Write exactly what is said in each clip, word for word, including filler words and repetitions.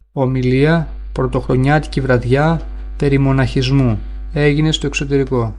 Ομιλία Πρωτοχρονιάτικη βραδιά περί μοναχισμού. Έγινε στο εξωτερικό.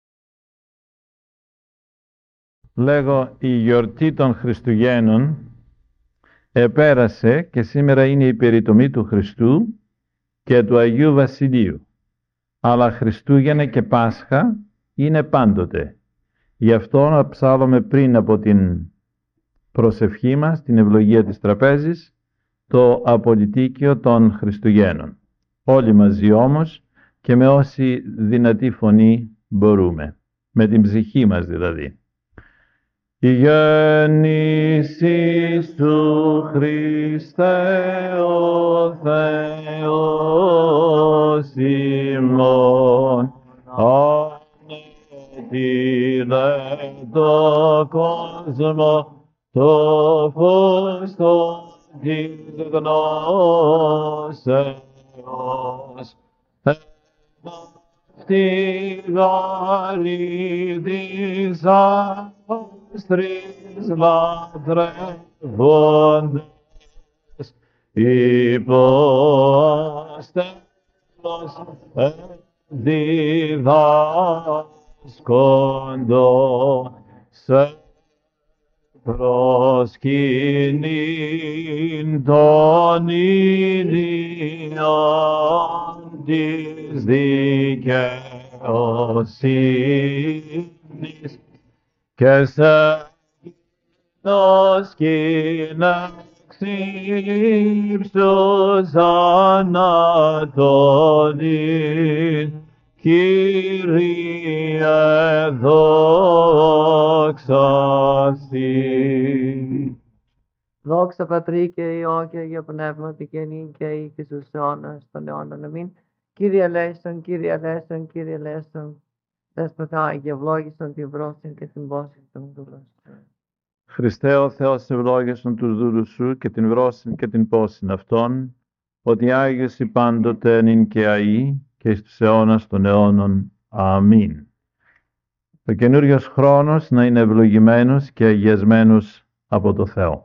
Λέγω, η γιορτή των Χριστουγέννων επέρασε και σήμερα είναι η περιτομή του Χριστού και του Αγίου Βασιλείου. Αλλά Χριστούγεννα και Πάσχα είναι πάντοτε. Γι' αυτό να ψάλλουμε πριν από την προσευχή μας, την ευλογία της τραπέζης, το απολυτίκιο των Χριστουγέννων. Όλοι μαζί όμως και με όση δυνατή φωνή μπορούμε. Με την ψυχή μας δηλαδή. Η γέννησης του Χριστέ ο Θεός ημών ανέτειλε το κόσμο το φως της γνώσεως. Στη γάλη της άστρης λατρεύοντες υποστέλος διδάσκοντο σε προσκυνήν των ήλιων της δικαιοσύνης και σε ύψους ανατολής, Κύριε δόξα Συ. Δόξα Πατρί και Υιό και Αγία Πνεύματι και νυν και ή και στους αιώνας των αιώνων. Αμήν. Κύριε ελέησον, Κύριε ελέησον, Κύριε ελέησον. Δέσποτα και ευλόγησον την πρόσιν και την πόσιν των δούλων. Χριστέ ο Θεός ευλόγησον τους δούλους σου και την βρόσιν και την πόσιν αυτών, ότι Άγιος η πάντοτε νυν και αεί και στους αιώνας των αιώνων. Αμήν. Ο καινούριος χρόνος να είναι ευλογημένος και αγιασμένος από το Θεό.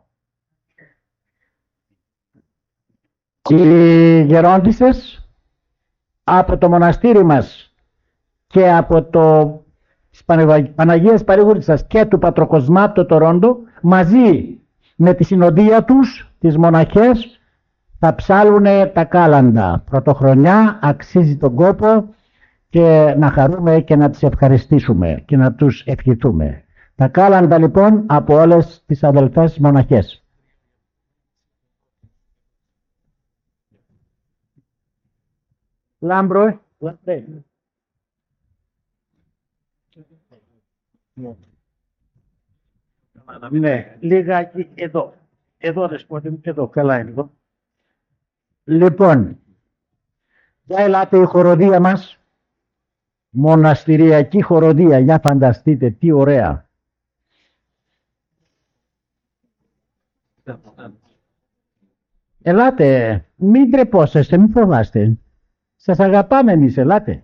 Οι γερόντισσες από το μοναστήρι μας και από το της Παναγίας Παρηγούρισσας και του Πατροκοσμάτου Τορόντο, μαζί με τη συνοδεία τους, τις μοναχές, θα ψάλουνε τα κάλαντα. Πρωτοχρονιά, αξίζει τον κόπο και να χαρούμε και να τις ευχαριστήσουμε και να τους ευχηθούμε. Τα κάλαντα λοιπόν από όλες τις αδελφές μοναχές. Λάμπρο, ναι, λίγα εδώ. Εδώ δεσπότη, εδώ, καλά είναι εδώ. Λοιπόν, για ελάτε η χοροδία μας, μοναστηριακή χοροδία, για φανταστείτε τι ωραία. Ελάτε, μην τρεπόσαστε, μην φοβάστε. Σας αγαπάμε εμείς, ελάτε.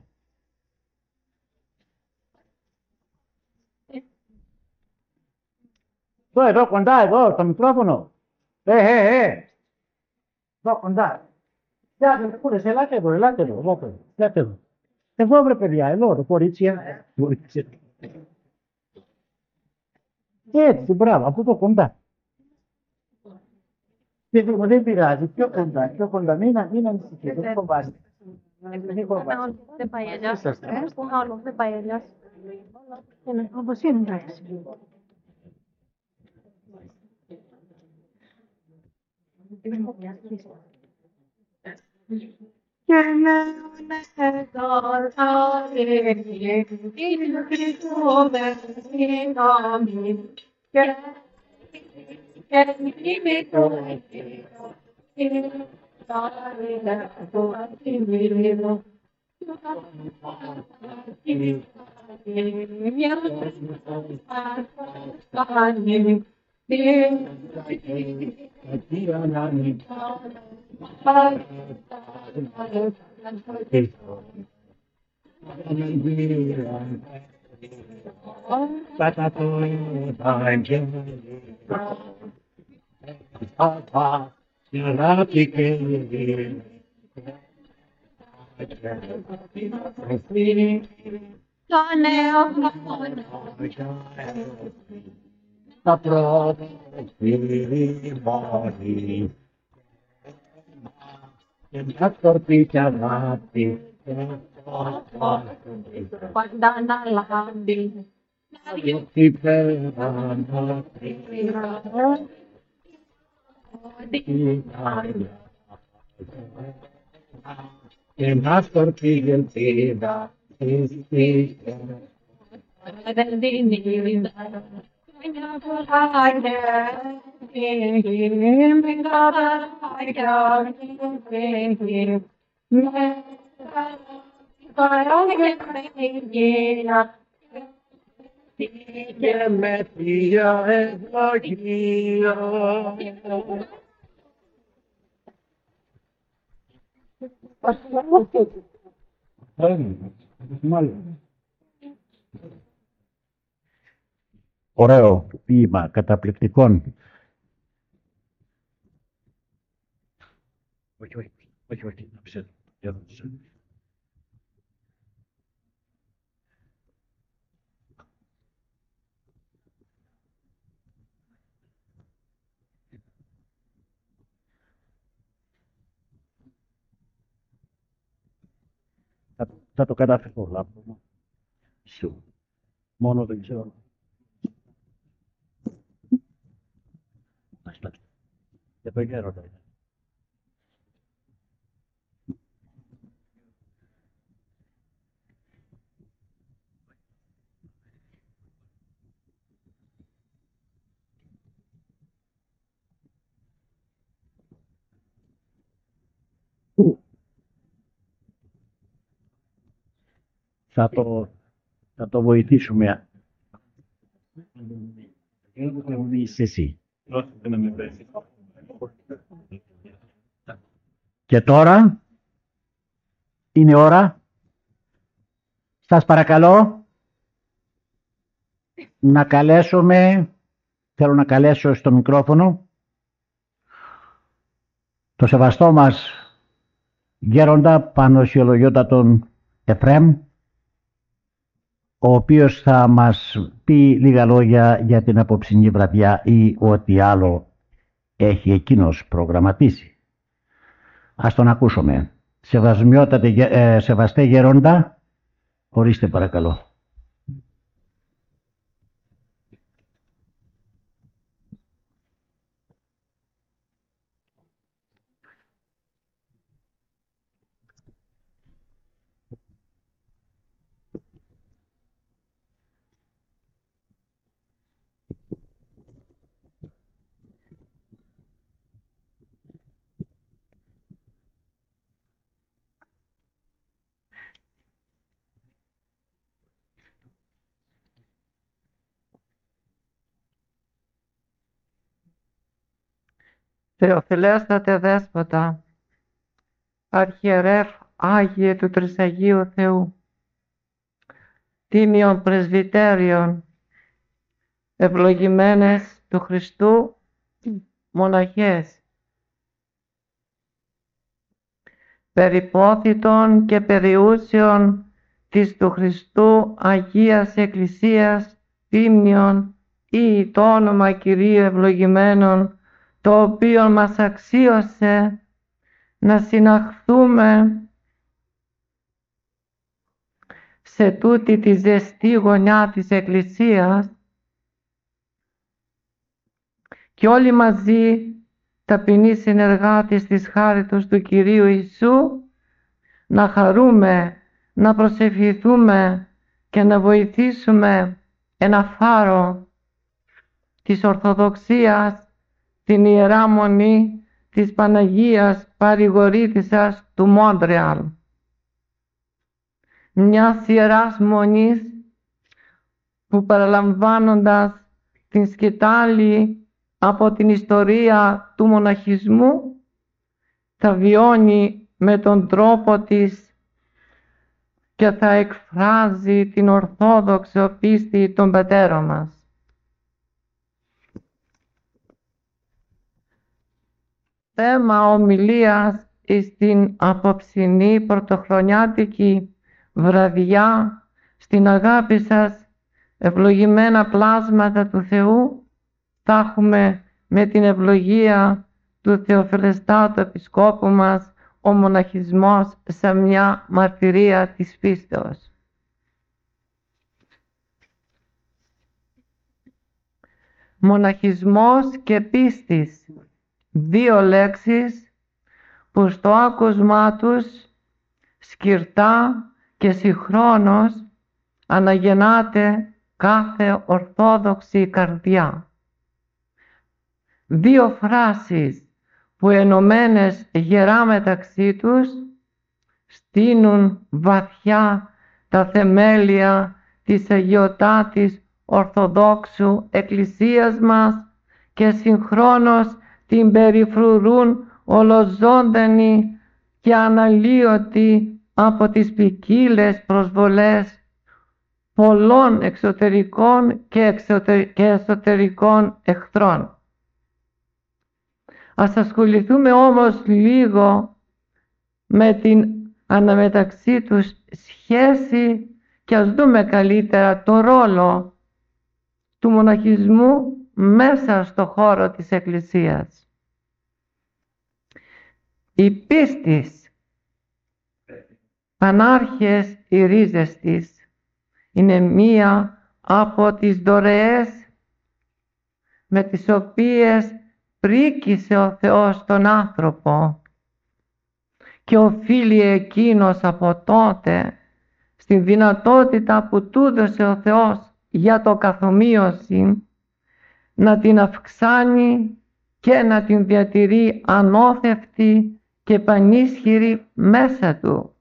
Εδώ, εδώ κοντά, εδώ, το μικρόφωνο. Ε, ε, ε. Εδώ κοντά. Ελάτε, κούρες, ελάτε εδώ, ελάτε εδώ, εδώ, ελάτε εδώ. Εδώ βρε παιδιά, εδώ, το κορίτσια. Έτσι, μπράβο, από το κοντά. Δεν πειράζει, πιο κοντά, πιο κοντά, μην ανησυχείτε, δεν φοβάστε. Δεν πάει αλλιώς. Δεν πάει αλλιώς. Όπως είναι, εντάξει. Και λέμε τώρα είναι Χριστούμε στην αμήν και είμαι το είναι τα είναι το αντιμήρυνο μια κάνει αγάπη και το νέο χρόνο τα πρώτα μόνη και μια σκορπή κι αγάπη πάντα να λάμπει γιατί πέρα να και μια σκορπή κι ελπίδα δεν δίνει μια φοράγια με καράγια με παράγια και με θεία ευλογία. Ωραίο ποίημα, καταπληκτικών. Όχι, όχι, όχι, όχι, να ψέδω. Θα, θα το καταφέρω, λάπτο. Σου. Μόνο δεν ξέρω. Για το γέροντα είναι. Θα το, θα το βοηθήσουμε. Είσαι εσύ. Και τώρα είναι ώρα, σας παρακαλώ, να καλέσουμε, θέλω να καλέσω στο μικρόφωνο, το σεβαστό μας γέροντα Πανοσιολογιότατον Εφραίμ, ο οποίος θα μας πει λίγα λόγια για την απόψινή βραδιά ή ό,τι άλλο έχει εκείνος προγραμματίσει. Ας τον ακούσουμε. Σεβασμιότατε, ε, σεβαστέ γέροντα, ορίστε παρακαλώ. Θεοφιλέστατε Δέσποτα, Αρχιερεύ Άγιε του Τρισαγίου Θεού, Τίμιον Πρεσβυτέριον, ευλογημένες του Χριστού μοναχές, περιπόθητον και περιούσιον της του Χριστού Αγίας Εκκλησίας Τίμιον ή το όνομα Κυρίου ευλογημένων, το οποίο μας αξίωσε να συναχθούμε σε τούτη τη ζεστή γωνιά της Εκκλησίας και όλοι μαζί ταπεινοί συνεργάτες της χάριτος του Κυρίου Ιησού να χαρούμε, να προσευχηθούμε και να βοηθήσουμε ένα φάρο της Ορθοδοξίας, την Ιερά Μονή της Παναγίας Παρηγορήτισσας του Μόντρεαλ, μιας Ιεράς Μονής που, παραλαμβάνοντας την σκητάλη από την ιστορία του μοναχισμού, θα βιώνει με τον τρόπο της και θα εκφράζει την ορθόδοξη πίστη των πατέρων μας. θέμα ομιλίας στην απόψινή πρωτοχρονιάτικη βραδιά, στην αγάπη σας ευλογημένα πλάσματα του Θεού, θα έχουμε με την ευλογία του Θεοφιλεστάτου Επισκόπου μας ο μοναχισμός σε μια μαρτυρία της πίστεως. Μοναχισμός και πίστης, δύο λέξεις που στο άκουσμά τους σκυρτά και συγχρόνως αναγεννάται κάθε ορθόδοξη καρδιά. Δύο φράσεις που ενωμένες γερά μεταξύ τους στείνουν βαθιά τα θεμέλια της αγιωτάτης Ορθοδόξου Εκκλησίας μας και συγχρόνως την περιφρουρούν ολοζώντανη και αναλύωτη από τις ποικίλες προσβολές πολλών εξωτερικών και, εξωτερ... και εσωτερικών εχθρών. Ας ασχοληθούμε όμως λίγο με την αναμεταξύ τους σχέση και ας δούμε καλύτερα το ρόλο του μοναχισμού μέσα στο χώρο της Εκκλησίας. Η πίστης, πανάρχες οι ρίζες της, είναι μία από τις δωρεές με τις οποίες πρίκησε ο Θεός τον άνθρωπο και οφείλει εκείνος από τότε στην δυνατότητα που του έδωσε ο Θεός για το καθομοίωση να την αυξάνει και να την διατηρεί ανώθευτη και πανίσχυρη μέσα του.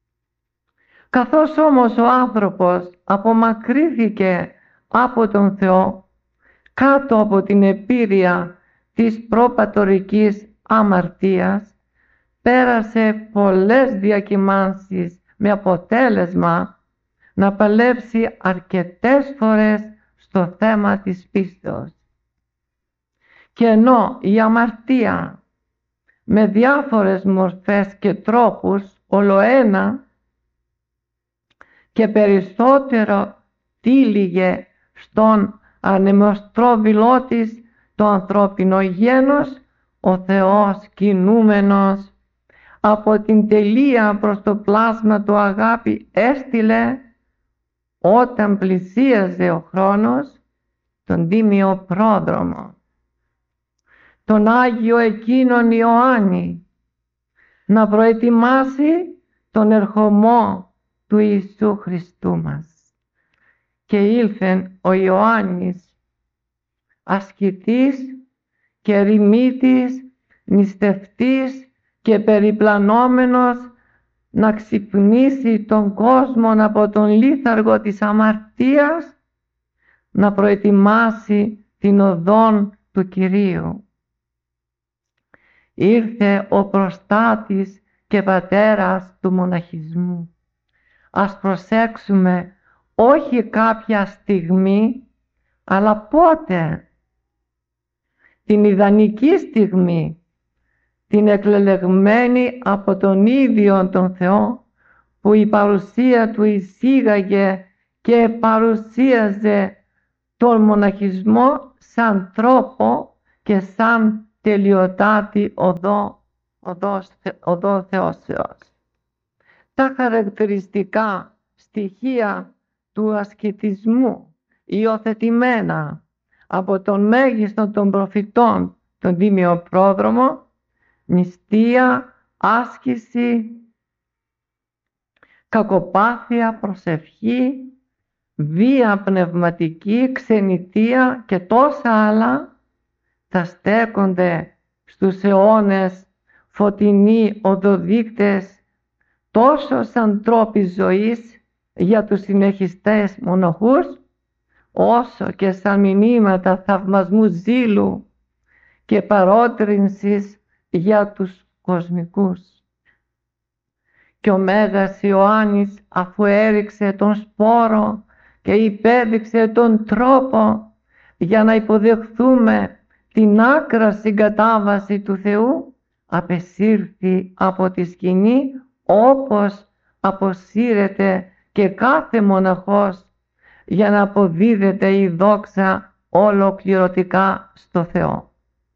Καθώς όμως ο άνθρωπος απομακρύθηκε από τον Θεό κάτω από την επίρρεια της προπατορικής αμαρτίας, πέρασε πολλές διακυμάνσεις με αποτέλεσμα να παλέψει αρκετές φορές στο θέμα της πίστεως. Και ενώ η αμαρτία με διάφορες μορφές και τρόπους ολοένα και περισσότερο τύλιγε στον ανεμοστρόβιλό της το ανθρώπινο γένος, ο Θεός κινούμενος από την τελεία προς το πλάσμα του αγάπη έστειλε, όταν πλησίαζε ο χρόνος, τον τίμιο πρόδρομο, τον Άγιο εκείνον Ιωάννη, να προετοιμάσει τον ερχομό του Ιησού Χριστού μας. Και ήλθεν ο Ιωάννης, ασκητής και ερημίτης, νηστευτής και περιπλανόμενος, να ξυπνήσει τον κόσμο από τον λίθαργο της αμαρτίας, να προετοιμάσει την οδόν του Κυρίου. Ήρθε ο προστάτης και πατέρας του μοναχισμού. Ας προσέξουμε, όχι κάποια στιγμή, αλλά πότε? Την ιδανική στιγμή, την εκλελεγμένη από τον ίδιο τον Θεό, που η παρουσία του εισήγαγε και παρουσίαζε τον μοναχισμό σαν τρόπο και σαν τελειοτάτη οδό, οδός, οδό Θεώσεως. Τα χαρακτηριστικά στοιχεία του ασκητισμού, υιοθετημένα από τον μέγιστο των προφητών, τον Τίμιο Πρόδρομο, νηστεία, άσκηση, κακοπάθεια, προσευχή, βία πνευματική, ξενιτεία και τόσα άλλα, θα στέκονται στους αιώνες φωτεινοί οδοδείκτες τόσο σαν τρόποι ζωής για τους συνεχιστές μοναχούς, όσο και σαν μηνύματα θαυμασμού ζήλου και παρότρινσης για τους κοσμικούς. Και ο Μέγας Ιωάννης, αφού έριξε τον σπόρο και υπέδειξε τον τρόπο για να υποδεχθούμε την άκρα συγκατάβαση του Θεού, απεσύρθη από τη σκηνή, όπως αποσύρεται και κάθε μοναχός για να αποδίδεται η δόξα ολοκληρωτικά στο Θεό.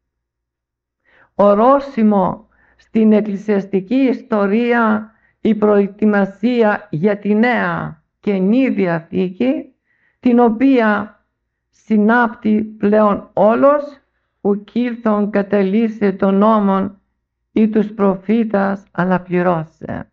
Ορόσημο στην εκκλησιαστική ιστορία η προετοιμασία για τη Νέα Καινή Διαθήκη, την οποία συνάπτει πλέον όλος, ουκ ήλθον κατελείσε των νόμων ή τους προφήτας, αλλά πληρώσε.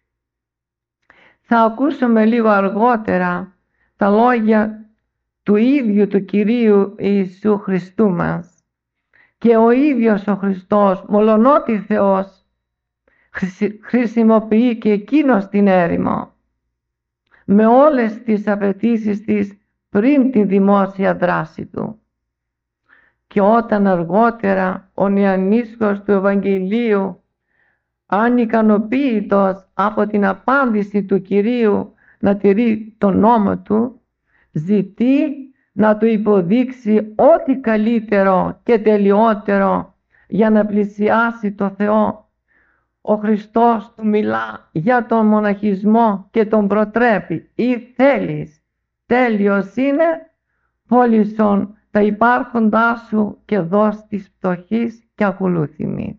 Θα ακούσουμε λίγο αργότερα τα λόγια του ίδιου του Κυρίου Ιησού Χριστού μας. Και ο ίδιος ο Χριστός, μολονότι Θεός, χρησιμοποιεί και εκείνος την έρημο με όλες τις απαιτήσεις της πριν τη δημόσια δράση του. Και όταν αργότερα ο νεανίσκος του Ευαγγελίου, ανικανοποίητος από την απάντηση του Κυρίου να τηρεί τον νόμο του, ζητεί να του υποδείξει ό,τι καλύτερο και τελειότερο για να πλησιάσει το Θεό. Ο Χριστός του μιλά για τον μοναχισμό και τον προτρέπει. Ή θέλεις, τέλειος είναι, πώλησον τα υπάρχοντά σου και δώσ' της πτωχής και ακολούθημη.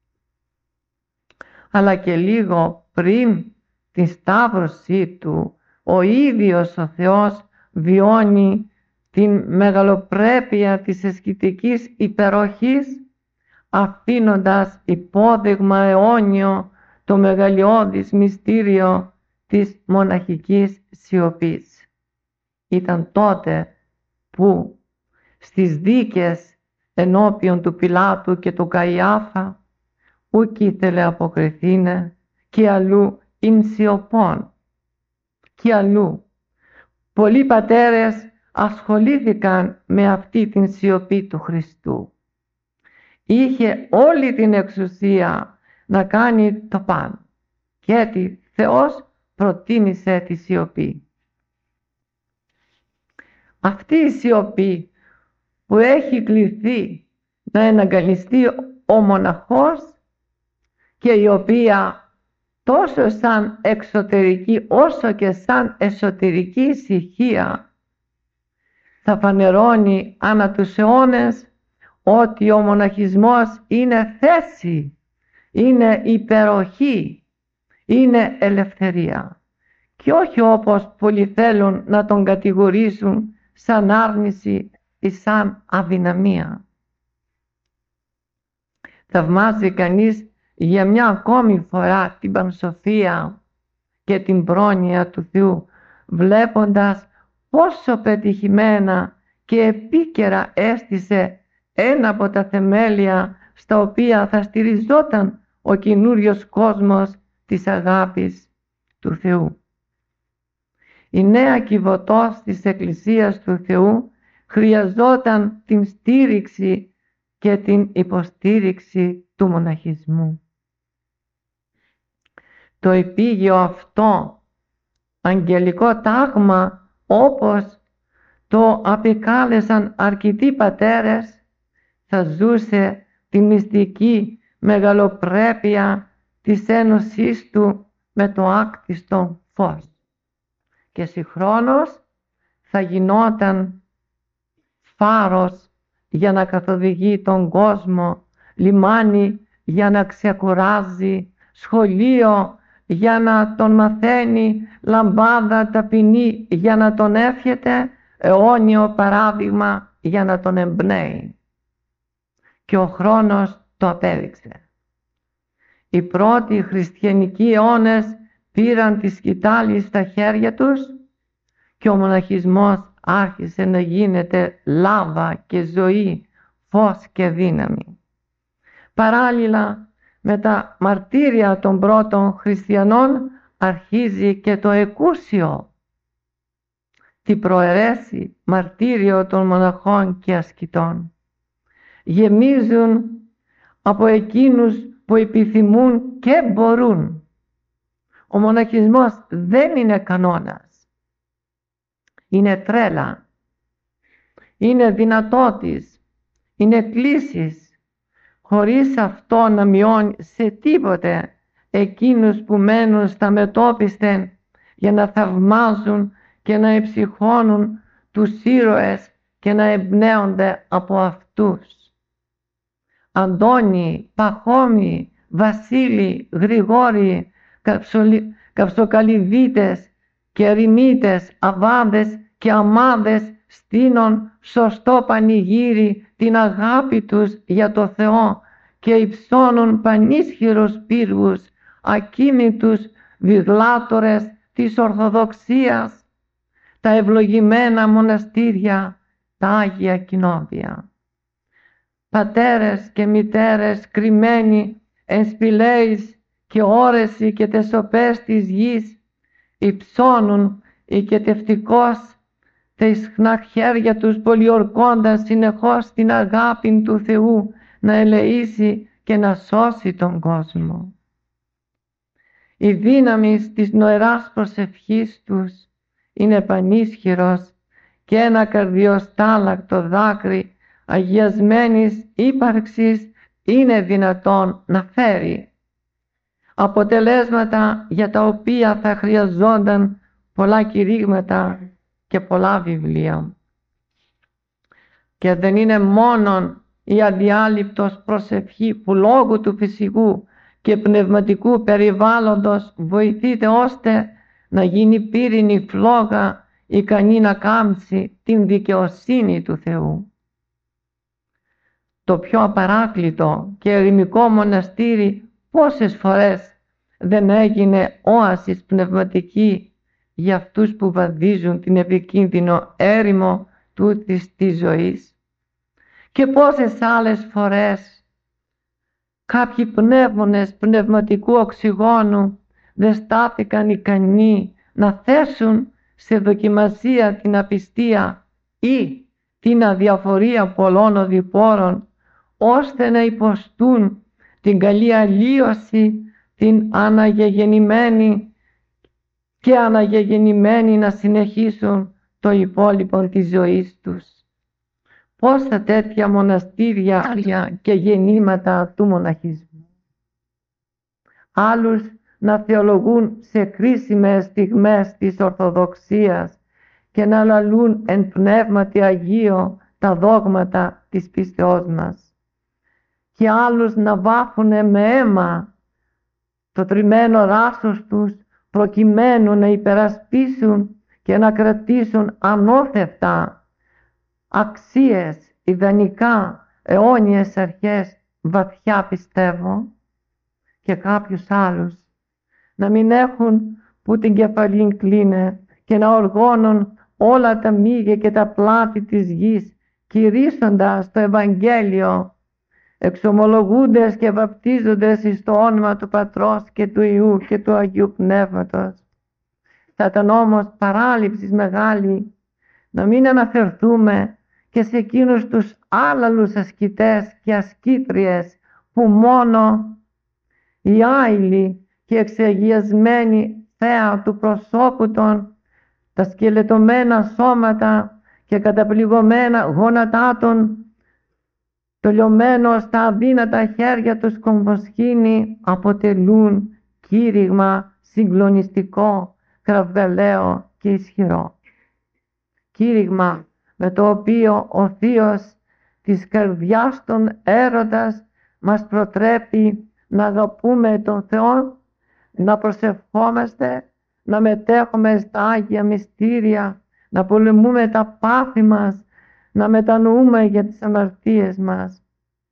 Αλλά και λίγο πριν τη σταύρωσή του, ο ίδιος ο Θεός βιώνει την μεγαλοπρέπεια της ασκητικής υπεροχής, αφήνοντας υπόδειγμα αιώνιο το μεγαλειώδης μυστήριο της μοναχικής σιωπής. Ήταν τότε που στις δίκες ενώπιον του Πιλάτου και του Καϊάφα ουκ ήθελε αποκριθήνε, και αλλού ειν σιωπών. Και αλλού πολλοί πατέρες ασχολήθηκαν με αυτή την σιωπή του Χριστού. Είχε όλη την εξουσία να κάνει το παν, και έτσι Θεός προτίμησε τη σιωπή. Αυτή η σιωπή που έχει κληθεί να εναγκαλιστεί ο μοναχός και η οποία τόσο σαν εξωτερική όσο και σαν εσωτερική ησυχία θα φανερώνει ανά τους αιώνες ότι ο μοναχισμός είναι θέση, είναι υπεροχή, είναι ελευθερία, και όχι όπως πολλοί θέλουν να τον κατηγορήσουν σαν άρνηση ή σαν αδυναμία. Θαυμάζει κανείς για μια ακόμη φορά την πανσοφία και την πρόνοια του Θεού, βλέποντας πόσο πετυχημένα και επίκαιρα έστησε ένα από τα θεμέλια στα οποία θα στηριζόταν ο καινούριος κόσμος της αγάπης του Θεού. Η νέα κυβωτός της Εκκλησίας του Θεού χρειαζόταν την στήριξη και την υποστήριξη του μοναχισμού. Το επίγειο αυτό αγγελικό τάγμα, όπως το απεκάλεσαν αρκετοί πατέρες, θα ζούσε τη μυστική μεγαλοπρέπεια της ένωσής του με το άκτιστο φως, και συγχρόνως θα γινόταν φάρος για να καθοδηγεί τον κόσμο, λιμάνι για να ξεκουράζει, σχολείο για να τον μαθαίνει, λαμπάδα ταπεινή για να τον εύχεται, αιώνιο παράδειγμα για να τον εμπνέει. Και ο χρόνος το απέδειξε. Οι πρώτοι χριστιανικοί αιώνες πήραν τη σκητάλη στα χέρια τους και ο μοναχισμός άρχισε να γίνεται λάβα και ζωή, φως και δύναμη. Παράλληλα με τα μαρτύρια των πρώτων χριστιανών αρχίζει και το εκούσιο, τη προαιρέσει μαρτύριο των μοναχών και ασκητών. Γεμίζουν από εκείνους που επιθυμούν και μπορούν. Ο μοναχισμός δεν είναι κανόνας. Είναι τρέλα. Είναι δυνατότης. Είναι κλήσεις. χωρίς αυτό να μειώνει σε τίποτε εκείνους που μένουν στα μετώπιστεν για να θαυμάζουν και να εψυχώνουν τους ήρωες και να εμπνέονται από αυτούς. Αντώνη, Παχώμη, Βασίλη, Γρηγόρη, καψολι... καψοκαλυβίτες και ερημίτες, αβάδες και αμάδες στείνουν σωστό πανηγύρι την αγάπη τους για το Θεό και υψώνουν πανίσχυρους πύργους, ακίνητους βιδλάτορες της Ορθοδοξίας, τα ευλογημένα μοναστήρια, τα Άγια Κοινόβια. Πατέρες και μητέρες κρυμμένοι εν σπηλαίης και όρεση και τες σοπές της γης, υψώνουν οικετευτικώς τα ισχνά χέρια τους πολιορκώντας συνεχώς την αγάπη του Θεού να ελεήσει και να σώσει τον κόσμο. Η δύναμη της νοεράς προσευχής τους είναι πανίσχυρος και ένα καρδιοστάλακτο δάκρυ αγιασμένης ύπαρξης είναι δυνατόν να φέρει. Αποτελέσματα για τα οποία θα χρειαζόνταν πολλά κηρύγματα και πολλά βιβλία. Και δεν είναι μόνον η αδιάλειπτος προσευχή που λόγω του φυσικού και πνευματικού περιβάλλοντος βοηθείται ώστε να γίνει πύρινη φλόγα ικανή να κάμψει την δικαιοσύνη του Θεού. Το πιο απαράκλητο και ερημικό μοναστήρι πόσες φορές δεν έγινε όασης πνευματική για αυτούς που βαδίζουν την επικίνδυνο έρημο τούτης της ζωής. Και πόσες άλλες φορές κάποιοι πνεύμονες πνευματικού οξυγόνου δεν στάθηκαν ικανοί να θέσουν σε δοκιμασία την απιστία ή την αδιαφορία πολλών οδηπόρων, ώστε να υποστούν την καλή αλλίωση, την αναγεγεννημένη και αναγεγεννημένοι να συνεχίσουν το υπόλοιπο της ζωής τους. Πόσα τέτοια μοναστήρια και γεννήματα του μοναχισμού. Άλλους να θεολογούν σε κρίσιμες στιγμές της Ορθοδοξίας και να λαλούν εν πνεύματι Αγίο τα δόγματα της πίστεώς μας. Και άλλους να βάφουνε με αίμα το τριμμένο ράσος τους προκειμένου να υπερασπίσουν και να κρατήσουν ανώθευτα αξίες, ιδανικά, αιώνιες αρχές, βαθιά πιστεύω, και κάποιους άλλους να μην έχουν που την κεφαλήν κλείνε και να οργώνουν όλα τα μύγια και τα πλάτη της γης, κηρύσσοντας το Ευαγγέλιο, εξομολογούντες και βαπτίζοντες εις το όνομα του Πατρός και του Υιού και του Αγίου Πνεύματος. Θα ήταν όμως παράληψης μεγάλη να μην αναφερθούμε και σε εκείνους τους άλλαλους ασκητές και ασκήτριες που μόνο οι άειλοι και εξαγιασμένοι θέα του προσώπου των, τα σκελετωμένα σώματα και καταπληγωμένα γόνατά των, το λιωμένο στα αδύνατα χέρια τους κομβοσχήνη αποτελούν κήρυγμα συγκλονιστικό, κραυγαλαίο και ισχυρό. Κήρυγμα με το οποίο ο Θείος της καρδιάς των έρωτας μας προτρέπει να αγαπούμε τον Θεό, να προσευχόμαστε, να μετέχουμε στα Άγια Μυστήρια, να πολεμούμε τα πάθη μας, να μετανοούμε για τις αμαρτίες μας.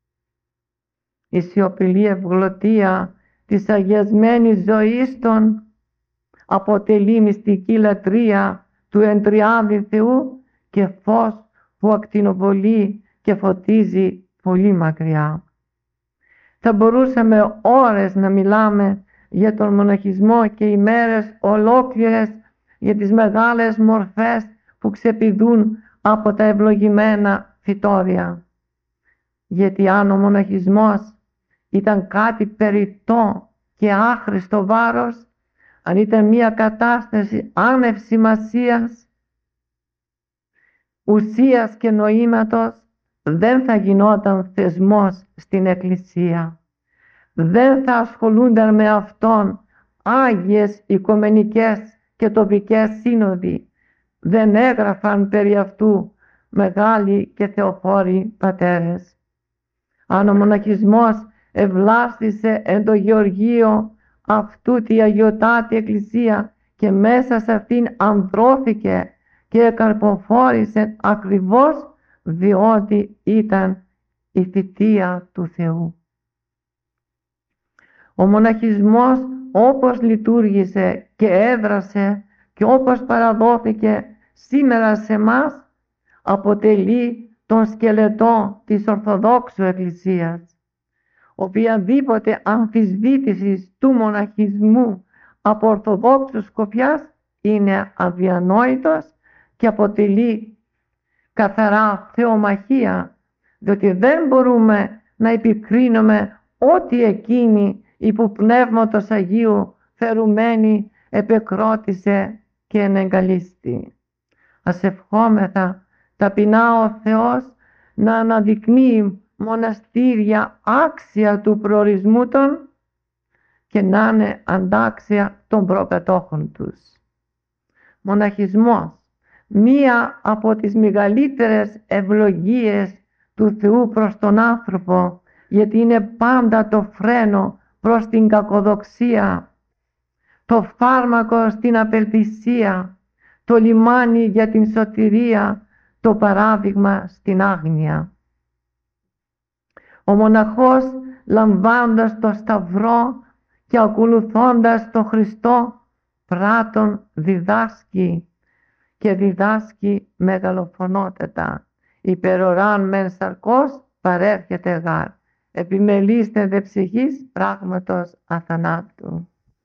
Η σιωπηλή ευγλωτία της αγιασμένης ζωής των αποτελεί μυστική λατρεία του εντριάδη Θεού και φως που ακτινοβολεί και φωτίζει πολύ μακριά. Θα μπορούσαμε ώρες να μιλάμε για τον μοναχισμό και ημέρες ολόκληρες για τις μεγάλες μορφές που ξεπηδούν από τα ευλογημένα φυτόρια. Γιατί αν ο μοναχισμός ήταν κάτι περιττό και άχρηστο βάρος, αν ήταν μια κατάσταση άνευ σημασίας, ουσίας και νοήματος, δεν θα γινόταν θεσμός στην Εκκλησία. Δεν θα ασχολούνταν με αυτόν άγιες οικουμενικές και τοπικές σύνοδοι. Δεν έγραφαν περί αυτού μεγάλοι και θεοφόροι πατέρες. Αν ο μοναχισμός ευλάστησε εν το Γεωργείο αυτού τη αγιωτάτη Εκκλησία και μέσα σε αυτήν ανδρώθηκε και καρποφόρησε ακριβώς διότι ήταν η θητεία του Θεού. Ο μοναχισμός όπως λειτουργήσε και έδρασε και όπως παραδόθηκε σήμερα σε μας αποτελεί τον σκελετό της Ορθοδόξου Εκκλησίας. Οποιαδήποτε αμφισβήτηση του μοναχισμού από Ορθοδόξου σκοπιάς είναι αδιανόητος και αποτελεί καθαρά θεομαχία, διότι δεν μπορούμε να επικρίνουμε ό,τι εκείνη υπό Πνεύματος Αγίου θερουμένη επεκρότησε και ενεγκαλίστη. Ας ευχόμεθα ταπεινά ο Θεός να αναδεικνύει μοναστήρια άξια του προορισμού των και να είναι αντάξια των προπετόχων τους. Μοναχισμός, μία από τις μεγαλύτερες ευλογίες του Θεού προς τον άνθρωπο, γιατί είναι πάντα το φρένο προς την κακοδοξία, το φάρμακο στην απελπισία, το λιμάνι για την σωτηρία, το παράδειγμα στην άγνοια. Ο μοναχός λαμβάνοντας το σταυρό και ακολουθώντας τον Χριστό πράττων διδάσκει και διδάσκει μεγαλοφωνότατα. Υπεροράν μεν σαρκός παρέρχεται γάρ. Επιμελήστε δε ψυχής πράγματος αθανάτου.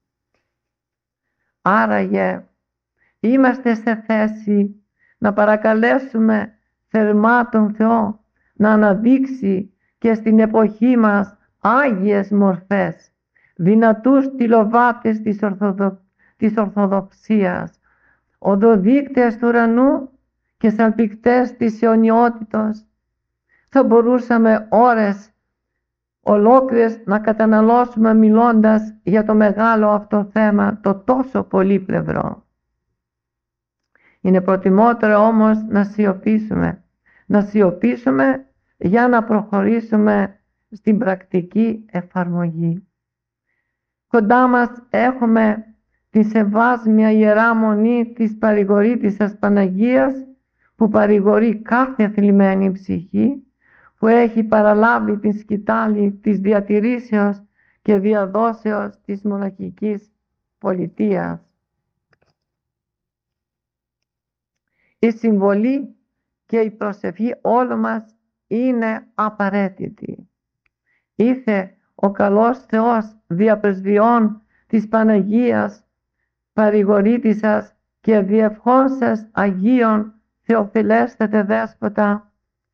Άραγε είμαστε σε θέση να παρακαλέσουμε θερμά τον Θεό να αναδείξει και στην εποχή μας άγιες μορφές, δυνατούς τηλοβάτες της, Ορθοδο... της Ορθοδοξίας, οδοδείκτες του ουρανού και σαλπικτές της αιωνιότητος. Θα μπορούσαμε ώρες ολόκληρες να καταναλώσουμε μιλώντας για το μεγάλο αυτό θέμα, το τόσο πολύπλευρο. Είναι προτιμότερο όμως να σιωπήσουμε, να σιωπήσουμε για να προχωρήσουμε στην πρακτική εφαρμογή. Κοντά μας έχουμε τη σεβάσμια Ιερά Μονή της Παρηγορήτισσας Παναγίας που παρηγορεί κάθε θλιμμένη ψυχή, που έχει παραλάβει την σκητάλη της διατηρήσεως και διαδόσεως της μοναχικής πολιτείας. Η συμβολή και η προσευχή όλων μας είναι απαραίτητη. Ήθε ο καλός Θεός διαπρεσβειών της Παναγίας Παρηγορήτισσας και διευχώσας Αγίων Θεοφιλέστατε Δέσποτα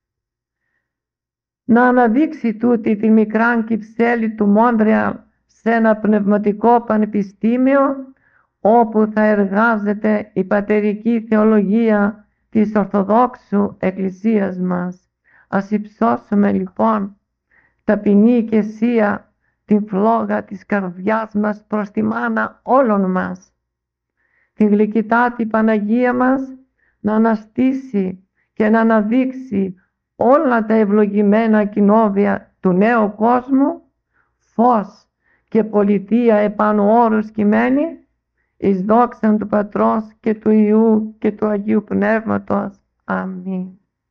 να αναδείξει τούτη τη μικράν κυψέλη του Μόντρεαλ σε ένα πνευματικό πανεπιστήμιο όπου θα εργάζεται η πατερική θεολογία της Ορθοδόξου Εκκλησίας μας. Ας υψώσουμε λοιπόν ταπεινή και αισία την φλόγα της καρδιάς μας προς τη μάνα όλων μας. Την γλυκητάτη Παναγία μας να αναστήσει και να αναδείξει όλα τα ευλογημένα κοινόβια του νέου κόσμου, φως και πολιτεία επάνω όρους κειμένη, εις δόξαν του Πατρός και του Υιού και του Αγίου Πνεύματος. Αμήν.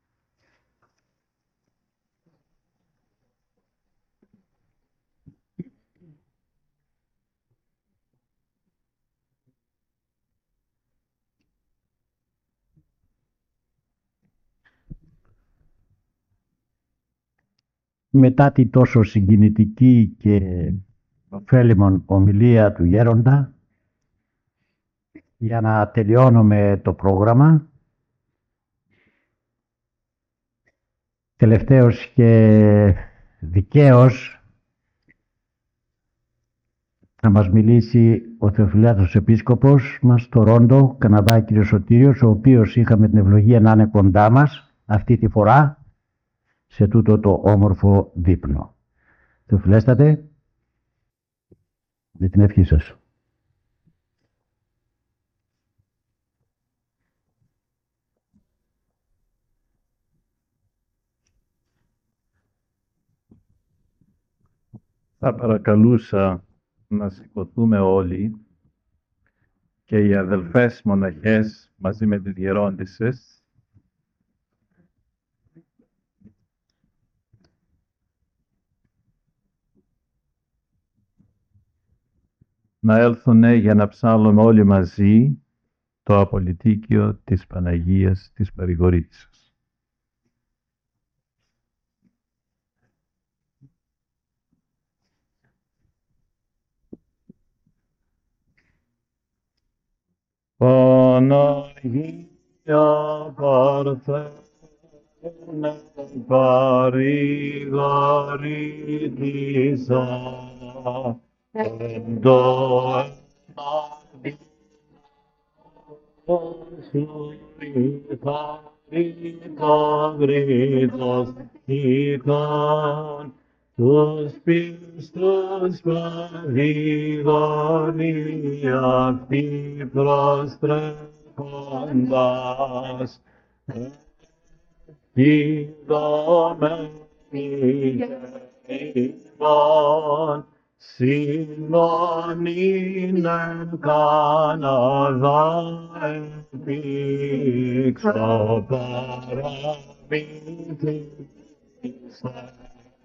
Μετά τη τόσο συγκινητική και ωφέλιμον ομιλία του Γέροντα, για να τελειώνουμε το πρόγραμμα, τελευταίος και δικαίως θα μας μιλήσει ο Θεοφυλάτος Επίσκοπος μας στο Ρόντο, Καναδά, κύριος Σωτήριος, ο οποίος είχαμε την ευλογία να είναι κοντά μας αυτή τη φορά σε τούτο το όμορφο δείπνο. Θεοφιλέστατε, με την ευχή σας. Θα παρακαλούσα να σηκωθούμε όλοι και οι αδελφές μοναχές μαζί με τις γερόντισσες να έλθουν για να ψάλλουμε όλοι μαζί το απολυτίκιο της Παναγίας της Παρηγορήτισσας. Παναγία Παρθένε Παρηγορήτισσα εν το ενάδει σου ηθαρρύντα γρήτος ηθαν τους πίστους παρηγορία αυτή προστρέφοντας είδαμε ημών συνώνινεν Καναδά επίξω παραμύθισα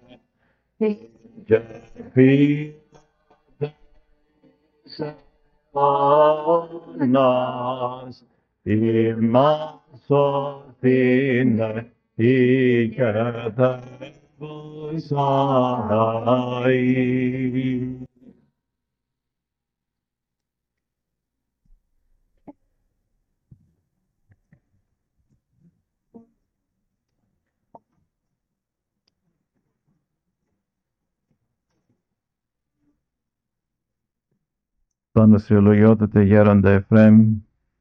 και φύγεται σε όνας ημάς σωθήνε οικετεύουσαι. Τον ασιολογιότατε γέροντα Εφραίμ,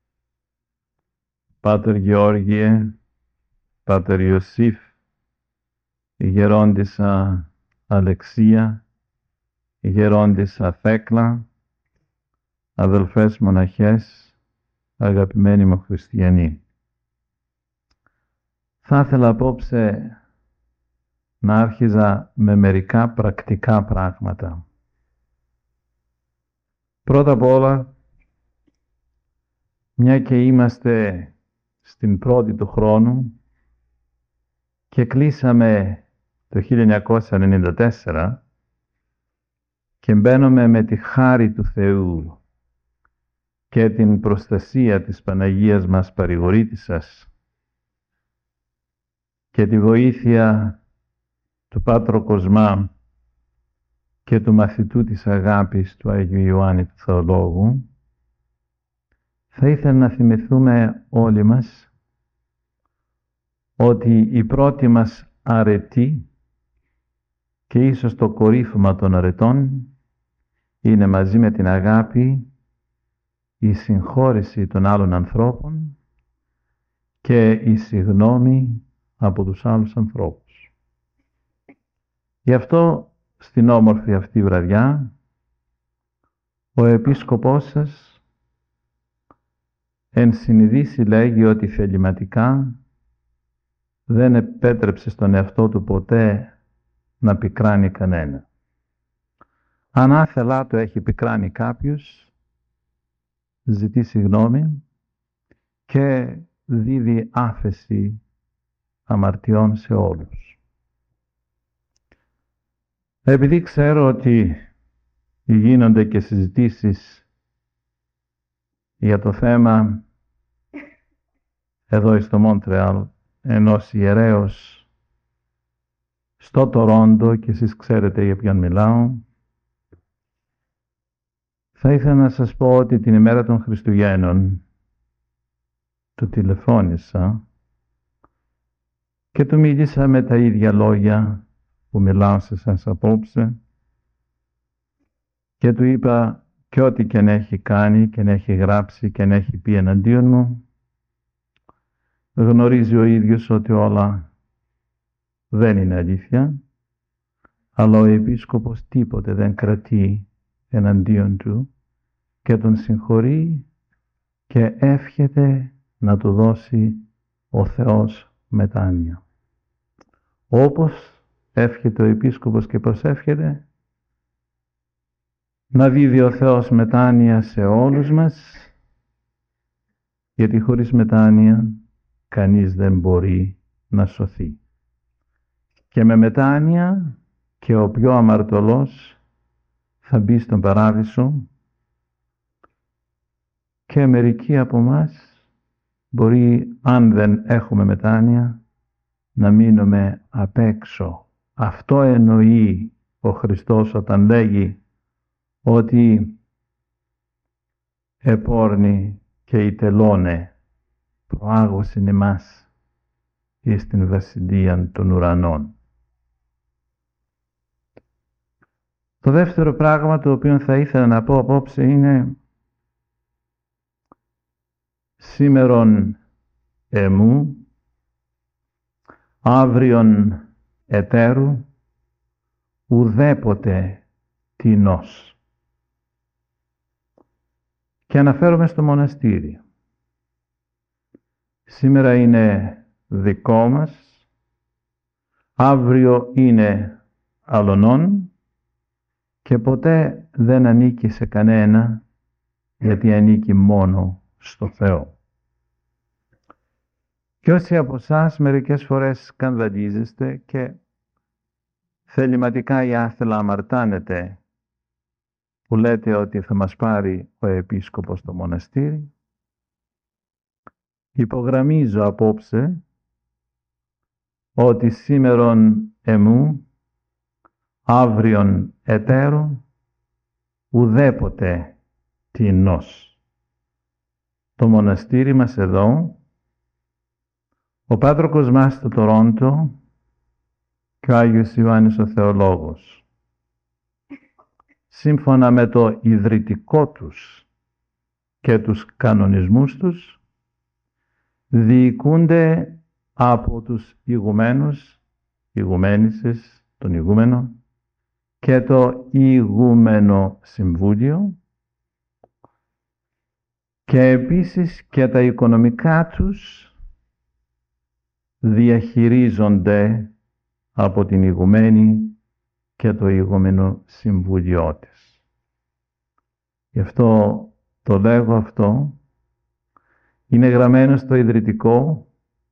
Πάτερ Γεώργιε, Πάτερ Ιωσήφ, η γερόντισσα Αλεξία, η γερόντισσα Θέκλα, αδελφές μοναχές, αγαπημένοι μου χριστιανοί. Θα ήθελα απόψε να άρχιζα με μερικά πρακτικά πράγματα. Πρώτα απ' όλα, μια και είμαστε στην πρώτη του χρόνου και κλείσαμε το χίλια εννιακόσια ενενήντα τέσσερα και μπαίνουμε με τη χάρη του Θεού και την προστασία της Παναγίας μας Παρηγορήτισσας και τη βοήθεια του Πάτρο Κοσμά και του μαθητού της αγάπης του Αγίου Ιωάννη του Θεολόγου, θα ήθελα να θυμηθούμε όλοι μας ότι η πρώτη μας αρετή και ίσως το κορύφωμα των αρετών είναι μαζί με την αγάπη η συγχώρεση των άλλων ανθρώπων και η συγγνώμη από τους άλλους ανθρώπους. Γι' αυτό στην όμορφη αυτή βραδιά ο επίσκοπός σας εν συνειδήσει λέγει ότι θεληματικά δεν επέτρεψε στον εαυτό του ποτέ να πικράνει κανένα. Αν άθελά το έχει πικράνει κάποιος, ζητεί συγγνώμη και δίδει άφεση αμαρτιών σε όλους. Επειδή ξέρω ότι γίνονται και συζητήσεις για το θέμα εδώ στο Μόντρεαλ ενός ιερέως στο Τορόντο και εσείς ξέρετε για ποιον μιλάω, θα ήθελα να σας πω ότι την ημέρα των Χριστουγέννων του τηλεφώνησα και του μίλησα με τα ίδια λόγια που μιλάω σε σας απόψε και του είπα και ό,τι και να έχει κάνει και να έχει γράψει και να έχει πει εναντίον μου, γνωρίζει ο ίδιος ότι όλα δεν είναι αλήθεια, αλλά ο επίσκοπος τίποτε δεν κρατεί εναντίον του και τον συγχωρεί και εύχεται να του δώσει ο Θεός μετάνοια. Όπως εύχεται ο επίσκοπος και προσεύχεται να δίδει ο Θεός μετάνοια σε όλους μας, γιατί χωρίς μετάνοια κανείς δεν μπορεί να σωθεί. Και με μετάνοια και ο πιο αμαρτωλός θα μπει στον παράδεισο και μερικοί από μας μπορεί, αν δεν έχουμε μετάνοια, να μείνουμε απ' έξω. Αυτό εννοεί ο Χριστός όταν λέγει ότι επόρνη και η τελώνε προάγωσιν εμάς εις την βασιλείαν των ουρανών. Το δεύτερο πράγμα το οποίο θα ήθελα να πω απόψε είναι σήμερον εμού, αύριον εταίρου, ουδέποτε τινός. Και αναφέρομαι στο μοναστήρι. Σήμερα είναι δικό μας, αύριο είναι αλλωνών και ποτέ δεν ανήκει σε κανένα, γιατί ανήκει μόνο στο Θεό. Και όσοι από εσάς μερικές φορές σκανδαλίζεστε και θεληματικά ή άθελα αμαρτάνετε που λέτε ότι θα μας πάρει ο επίσκοπος στο μοναστήρι, υπογραμμίζω απόψε ότι σήμερον εμού, αύριον εταίρου, ουδέποτε τινός. Το μοναστήρι μας εδώ, ο Πάτροκος μας στο Τορόντο και ο Άγιος Ιωάννης ο Θεολόγος, σύμφωνα με το ιδρυτικό τους και τους κανονισμούς τους, διοικούνται από τους ηγουμένους, ηγουμένισσες, τον ηγούμενο και το ηγούμενο συμβούλιο και επίσης και τα οικονομικά τους διαχειρίζονται από την ηγουμένη και το ηγούμενο συμβούλιο της. Γι' αυτό το λέγω αυτό, είναι γραμμένο στο ιδρυτικό,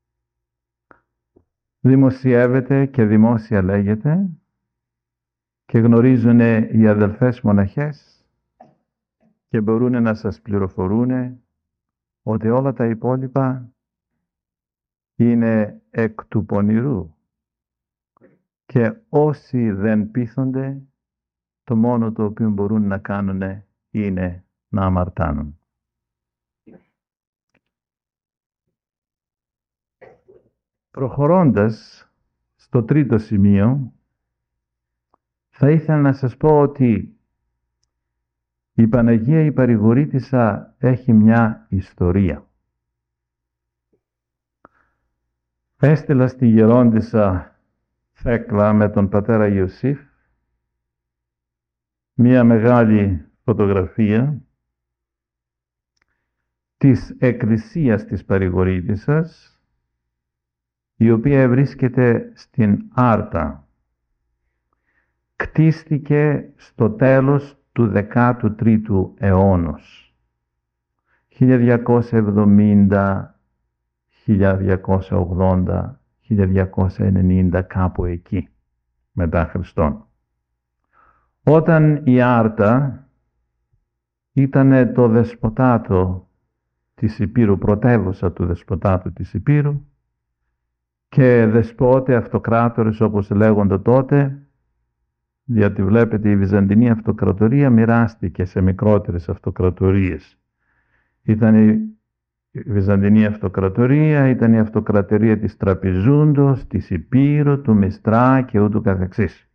δημοσιεύεται και δημόσια λέγεται και γνωρίζουν οι αδελφές μοναχές και μπορούν να σας πληροφορούν ότι όλα τα υπόλοιπα είναι εκ του πονηρού και όσοι δεν πείθονται, το μόνο το οποίο μπορούν να κάνουν είναι να αμαρτάνουν. Προχωρώντας στο τρίτο σημείο, θα ήθελα να σας πω ότι η Παναγία η Παρηγορήτισσα έχει μια ιστορία. Έστειλα στη γερόντισσα Θέκλα με τον πατέρα Ιωσήφ μια μεγάλη φωτογραφία της εκκλησίας της Παρηγορήτισσας, η οποία βρίσκεται στην Άρτα. Κτίστηκε στο τέλος του δεκάτου τρίτου αιώνος, χίλια διακόσια εβδομήντα, χίλια διακόσια ογδόντα, χίλια διακόσια ενενήντα, κάπου εκεί, μετά Χριστόν. Όταν η Άρτα ήταν το δεσποτάτο της Υπήρου, πρωτεύουσα του δεσποτάτου της Υπήρου, και δεσπότε αυτοκράτορες όπως λέγονται τότε, διότι βλέπετε η Βυζαντινή Αυτοκρατορία μοιράστηκε σε μικρότερες αυτοκρατορίες. Ήταν η Βυζαντινή Αυτοκρατορία, ήταν η Αυτοκρατορία της Τραπεζούντος, της Υπήρου, του Μιστρά και ούτου καθεξής.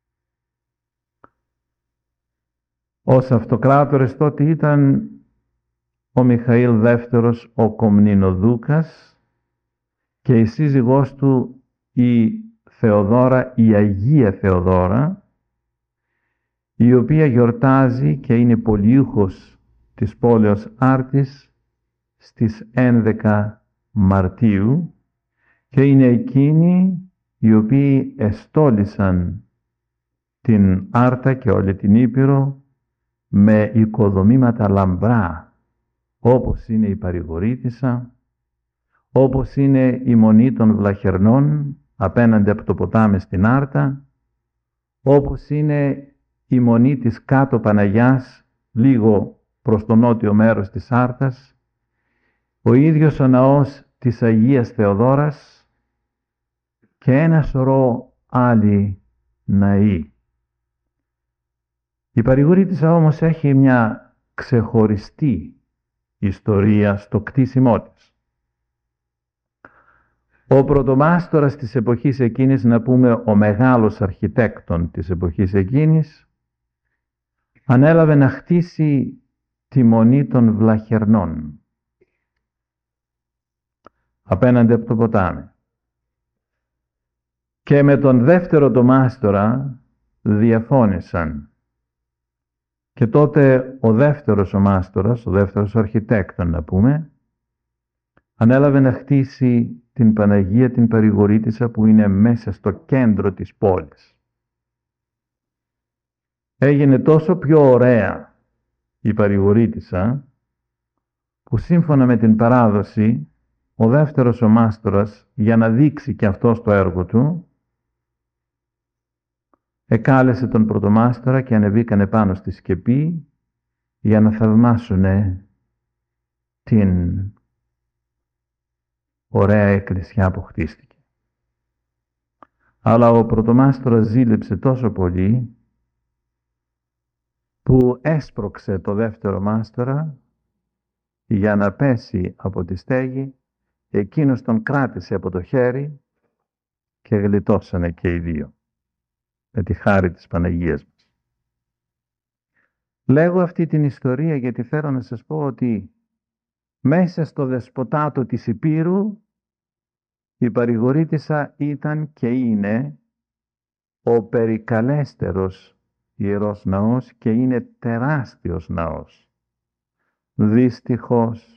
Ως αυτοκράτορες τότε ήταν ο Μιχαήλ Δεύτερος ο Κομνηνοδούκας και η σύζυγός του η Θεοδόρα, η Αγία Θεοδόρα, η οποία γιορτάζει και είναι πολιούχος της πόλεως Άρτης στις έντεκα Μαρτίου και είναι εκείνοι οι οποίοι εστόλισαν την Άρτα και όλη την Ήπειρο με οικοδομήματα λαμπρά, όπως είναι η Παρηγορήτισσα, όπως είναι η Μονή των Βλαχερνών απέναντι από το ποτάμι στην Άρτα, όπως είναι η Μονή της Κάτω Παναγιάς λίγο προς το νότιο μέρος της Άρτας, ο ίδιος ο ναός της Αγίας Θεοδόρας και ένα σωρό άλλοι ναοί. Η Παρηγορήτισσα όμως έχει μια ξεχωριστή ιστορία στο κτίσιμό της. Ο πρωτομάστορας της εποχής εκείνης, να πούμε ο μεγάλος αρχιτέκτον της εποχής εκείνης, ανέλαβε να χτίσει τη Μονή των Βλαχερνών απέναντι από το ποτάμι. Και με τον δεύτερο το μάστορα διαφώνησαν. Και τότε ο δεύτερος ο μάστορας, ο δεύτερος ο αρχιτέκτον να πούμε, ανέλαβε να χτίσει την Παναγία την Παρηγορήτισσα που είναι μέσα στο κέντρο της πόλης. Έγινε τόσο πιο ωραία η Παρηγορήτισσα που σύμφωνα με την παράδοση ο δεύτερος ο μάστορας, για να δείξει και αυτός το έργο του, εκάλεσε τον πρωτομάστορα και ανεβήκανε πάνω στη σκεπή για να θαυμάσουνε την ωραία εκκλησιά που χτίστηκε. Αλλά ο πρωτομάστορας ζήλεψε τόσο πολύ που έσπρωξε το δεύτερο μάστορα για να πέσει από τη στέγη. Εκείνος τον κράτησε από το χέρι και γλιτώσανε και οι δύο με τη χάρη της Παναγίας μας. Λέγω αυτή την ιστορία γιατί θέλω να σας πω ότι μέσα στο δεσποτάτο της Υπήρου η Παρηγορήτισσα ήταν και είναι ο περικαλέστερος ιερός ναός και είναι τεράστιος ναός. Δυστυχώς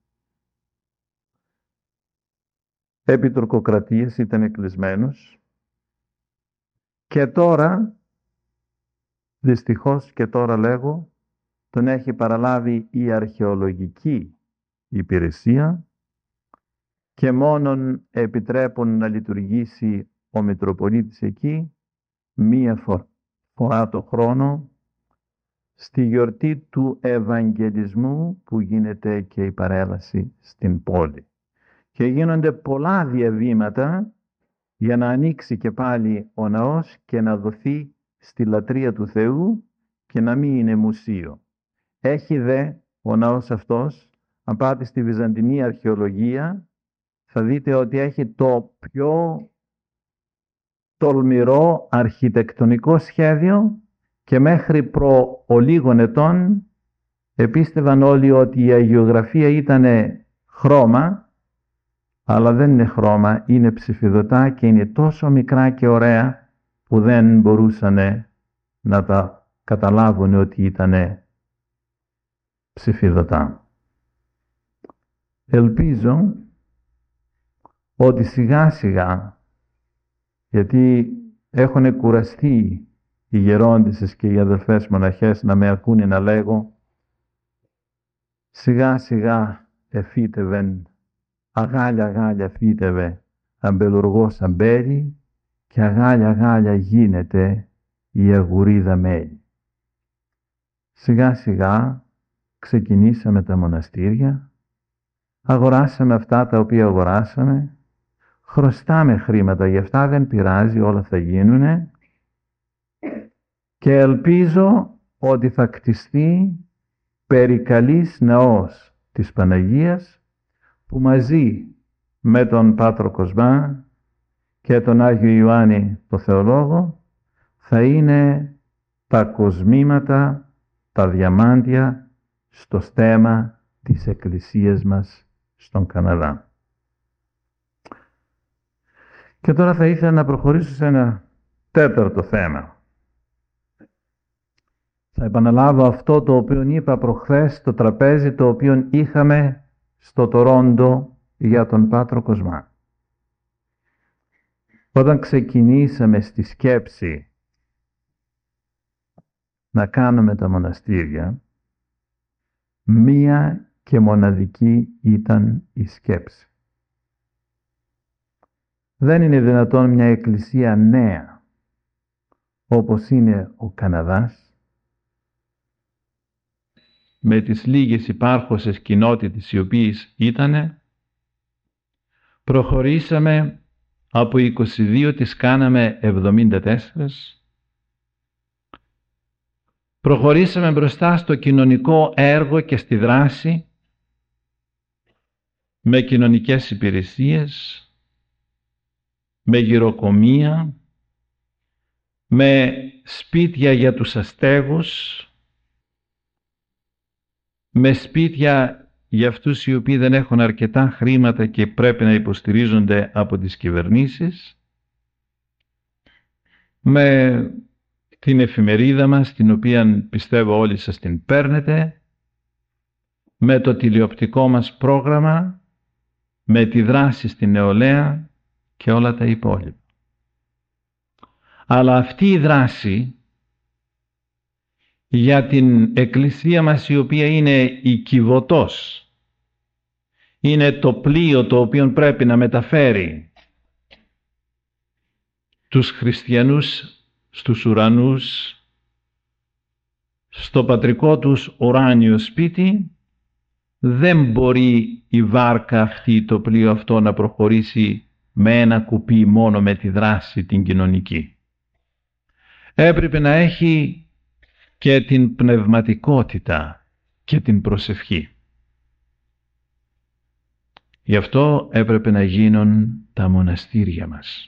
επί τουρκοκρατίας ήταν κλεισμένος και τώρα, δυστυχώς και τώρα λέγω, τον έχει παραλάβει η αρχαιολογική υπηρεσία και μόνον επιτρέπουν να λειτουργήσει ο Μητροπολίτης εκεί μία φορά το χρόνο στη γιορτή του Ευαγγελισμού που γίνεται και η παρέλαση στην πόλη. Και γίνονται πολλά διαβήματα για να ανοίξει και πάλι ο ναός και να δοθεί στη λατρεία του Θεού και να μην είναι μουσείο. Έχει δε ο ναός αυτός, αν πάτε στη Βυζαντινή αρχαιολογία, θα δείτε ότι έχει το πιο τολμηρό αρχιτεκτονικό σχέδιο και μέχρι προ ολίγων ετών επίστευαν όλοι ότι η αγιογραφία ήταν χρώμα, αλλά δεν είναι χρώμα, είναι ψηφιδωτά και είναι τόσο μικρά και ωραία που δεν μπορούσαν να τα καταλάβουν ότι ήταν ψηφιδωτά. Ελπίζω ότι σιγά σιγά, γιατί έχουν κουραστεί οι γερόντισσες και οι αδελφές μοναχές να με ακούνε να λέγω, σιγά σιγά εφύτευεν, αγάλια αγάλια φύτευε αμπελουργός αμπέλι και αγάλια αγάλια γίνεται η αγουρίδα μέλι. Σιγά σιγά ξεκινήσαμε τα μοναστήρια, αγοράσαμε αυτά τα οποία αγοράσαμε, χρωστάμε χρήματα γι' αυτά, δεν πειράζει, όλα θα γίνουνε και ελπίζω ότι θα κτιστεί περικαλής ναός της Παναγίας που μαζί με τον Πάτρο Κοσμά και τον Άγιο Ιωάννη το Θεολόγο θα είναι τα κοσμήματα, τα διαμάντια στο στέμμα της Εκκλησίας μας στον Καναδά. Και τώρα θα ήθελα να προχωρήσω σε ένα τέταρτο θέμα. Θα επαναλάβω αυτό το οποίο είπα προχθές στο τραπέζι το οποίο είχαμε στο Τορόντο για τον Πάτρο Κοσμά. Όταν ξεκινήσαμε στη σκέψη να κάνουμε τα μοναστήρια, μία και μοναδική ήταν η σκέψη. Δεν είναι δυνατόν μια εκκλησία νέα, όπως είναι ο Καναδάς, με τις λίγες υπάρχουσες κοινότητες οι οποίες ήτανε, προχωρήσαμε από είκοσι δύο τις κάναμε εβδομήντα τέσσερα, προχωρήσαμε μπροστά στο κοινωνικό έργο και στη δράση με κοινωνικές υπηρεσίες, με γυροκομεία, με σπίτια για τους αστέγους, με σπίτια για αυτούς οι οποίοι δεν έχουν αρκετά χρήματα και πρέπει να υποστηρίζονται από τις κυβερνήσεις, με την εφημερίδα μας, την οποία πιστεύω όλοι σας την παίρνετε, με το τηλεοπτικό μας πρόγραμμα, με τη δράση στην νεολαία και όλα τα υπόλοιπα. Αλλά αυτή η δράση για την εκκλησία μας, η οποία είναι η κυβωτός, είναι το πλοίο το οποίο πρέπει να μεταφέρει τους χριστιανούς στους ουρανούς, στο πατρικό τους ουράνιο σπίτι, δεν μπορεί η βάρκα αυτή, το πλοίο αυτό, να προχωρήσει με ένα κουπί μόνο με τη δράση την κοινωνική. Έπρεπε να έχει και την πνευματικότητα και την προσευχή. Γι' αυτό έπρεπε να γίνουν τα μοναστήρια μας.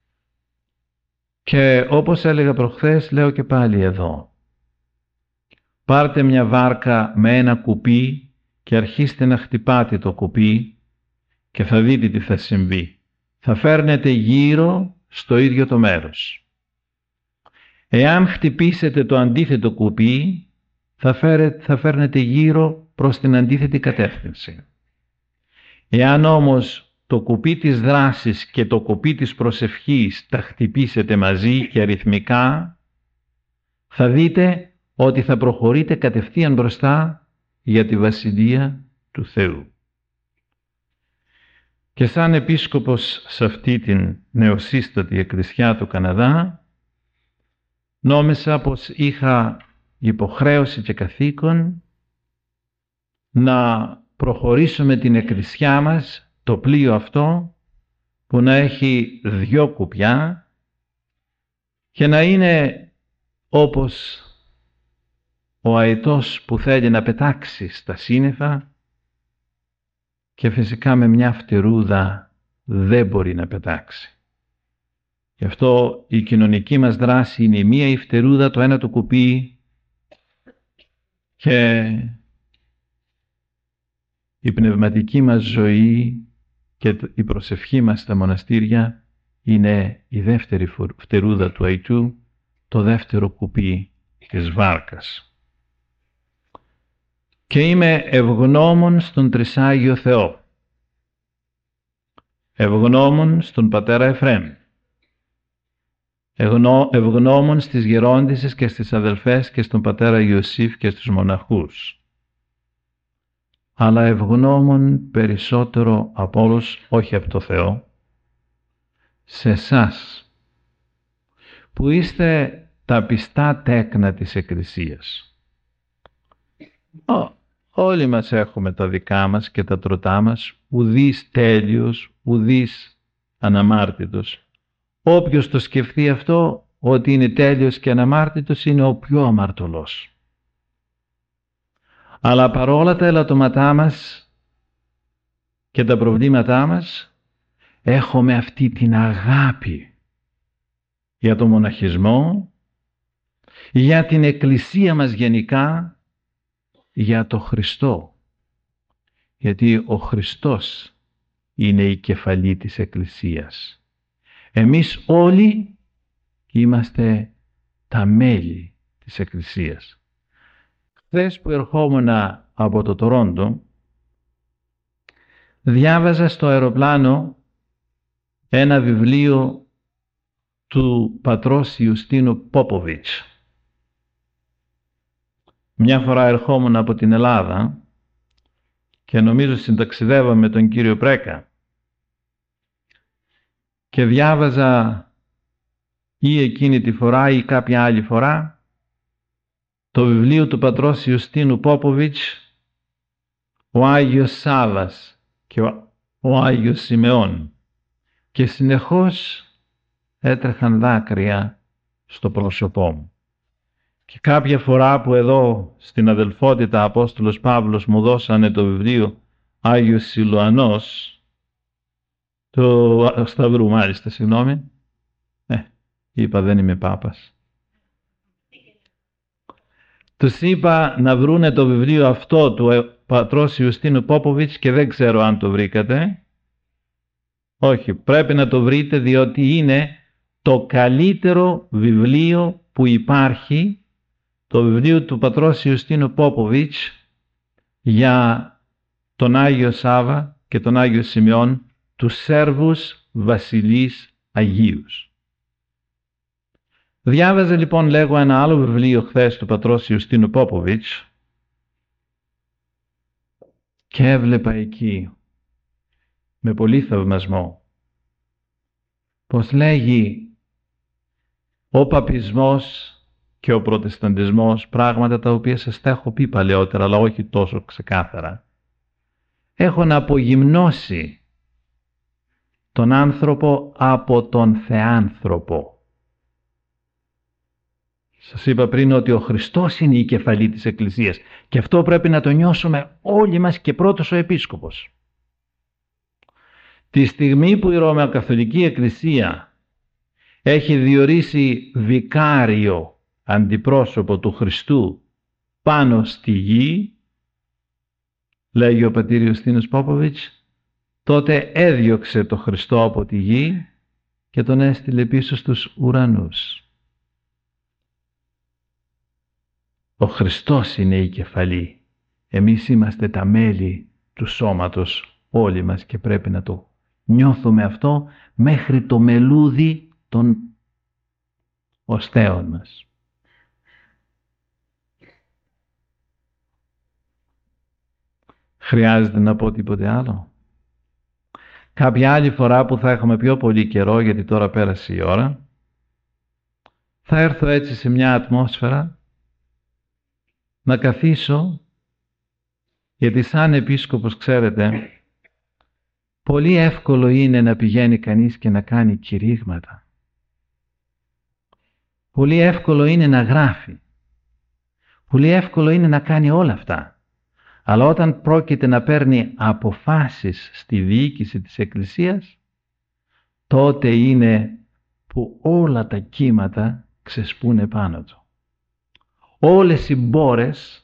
Και όπως έλεγα προχθές, λέω και πάλι εδώ. Πάρτε μια βάρκα με ένα κουπί και αρχίστε να χτυπάτε το κουπί και θα δείτε τι θα συμβεί. Θα φέρνετε γύρω στο ίδιο το μέρος. Εάν χτυπήσετε το αντίθετο κουπί, θα, φέρετε, θα φέρνετε γύρω προς την αντίθετη κατεύθυνση. Εάν όμως το κουπί της δράσης και το κουπί της προσευχής τα χτυπήσετε μαζί και αριθμικά, θα δείτε ότι θα προχωρείτε κατευθείαν μπροστά για τη Βασιλεία του Θεού. Και σαν επίσκοπος σε αυτή την νεοσύστατη εκκλησιά του Καναδά, νόμισα πως είχα υποχρέωση και καθήκον να προχωρήσω με την εκκλησιά μας, το πλοίο αυτό που να έχει δυο κουπιά και να είναι όπως ο αετός που θέλει να πετάξει στα σύννεφα και φυσικά με μια φτερούδα δεν μπορεί να πετάξει. Γι' αυτό η κοινωνική μας δράση είναι η μία η φτερούδα, το ένα το κουπί, και η πνευματική μας ζωή και η προσευχή μας στα μοναστήρια είναι η δεύτερη φτερούδα του αητού, το δεύτερο κουπί της βάρκας. Και είμαι ευγνώμων στον Τρισάγιο Θεό, ευγνώμων στον Πατέρα Εφραίμ, ευγνώμων στις γερόντισσες και στις αδελφές και στον Πατέρα Ιωσήφ και στους μοναχούς, αλλά ευγνώμων περισσότερο από όλους, όχι από το Θεό, σε εσάς που είστε τα πιστά τέκνα της Εκκλησίας. Ό, όλοι μας έχουμε τα δικά μας και τα τροτά μας, ουδής τέλειος, ουδής αναμάρτητος. Όποιος το σκεφτεί αυτό, ότι είναι τέλειος και αναμάρτητος, είναι ο πιο αμαρτωλός. Αλλά παρόλα τα ελαττώματά μας και τα προβλήματά μας, έχουμε αυτή την αγάπη για το μοναχισμό, για την Εκκλησία μας γενικά, για το Χριστό. Γιατί ο Χριστός είναι η κεφαλή της Εκκλησίας. Εμείς όλοι είμαστε τα μέλη της Εκκλησίας. Χθες που ερχόμουν από το Τορόντο, διάβαζα στο αεροπλάνο ένα βιβλίο του πατρός Ιουστίνου Πόποβιτς. Μια φορά ερχόμουν από την Ελλάδα και νομίζω συνταξιδεύαμε με τον κύριο Πρέκα και διάβαζα ή εκείνη τη φορά ή κάποια άλλη φορά το βιβλίο του πατρός Ιουστίνου Πόποβιτς, ο Άγιος Σάβας και ο, ο Άγιος Σιμεών, και συνεχώς έτρεχαν δάκρυα στο πρόσωπό μου. Και κάποια φορά που εδώ στην αδελφότητα Απόστολος Παύλος μου δώσανε το βιβλίο Άγιος Σιλουανός, το Σταυρού μάλιστα, συγγνώμη, ε, είπα δεν είμαι Πάπας, τους είπα να βρούνε το βιβλίο αυτό του πατρός Ιουστίνου Πόποβιτς και δεν ξέρω αν το βρήκατε. Όχι, πρέπει να το βρείτε, διότι είναι το καλύτερο βιβλίο που υπάρχει, το βιβλίο του πατρός Ιουστίνου Πόποβιτς για τον Άγιο Σάβα και τον Άγιο Σιμεών, τους Σέρβους βασιλείς Αγίους. Διάβαζα λοιπόν, λέγω, ένα άλλο βιβλίο χθες του πατρός Ιουστίνου Πόποβιτς και έβλεπα εκεί με πολύ θαυμασμό πως λέγει ο παπισμός και ο προτεσταντισμός, πράγματα τα οποία σας τα έχω πει παλαιότερα, αλλά όχι τόσο ξεκάθαρα, έχουν απογυμνώσει τον άνθρωπο από τον θεάνθρωπο. Σας είπα πριν ότι ο Χριστός είναι η κεφαλή της Εκκλησίας και αυτό πρέπει να το νιώσουμε όλοι μας, και πρώτος ο Επίσκοπος. Τη στιγμή που η Ρωμαιοκαθολική Εκκλησία έχει διορίσει βικάριο, αντιπρόσωπο του Χριστού πάνω στη γη, λέγει ο πατήρ Ιουστίνος Πόποβιτς, τότε έδιωξε το Χριστό από τη γη και τον έστειλε πίσω στους ουρανούς. Ο Χριστός είναι η κεφαλή. Εμείς είμαστε τα μέλη του σώματος όλοι μας και πρέπει να το νιώθουμε αυτό μέχρι το μελούδι των οστέων μας. Χρειάζεται να πω τίποτε άλλο? Κάποια άλλη φορά που θα έχουμε πιο πολύ καιρό, γιατί τώρα πέρασε η ώρα, θα έρθω έτσι σε μια ατμόσφαιρα να καθίσω, γιατί σαν επίσκοπος, ξέρετε, πολύ εύκολο είναι να πηγαίνει κανείς και να κάνει κηρύγματα. Πολύ εύκολο είναι να γράφει. Πολύ εύκολο είναι να κάνει όλα αυτά. Αλλά όταν πρόκειται να παίρνει αποφάσεις στη διοίκηση της Εκκλησίας, τότε είναι που όλα τα κύματα ξεσπούνε πάνω του. Όλες οι μπόρες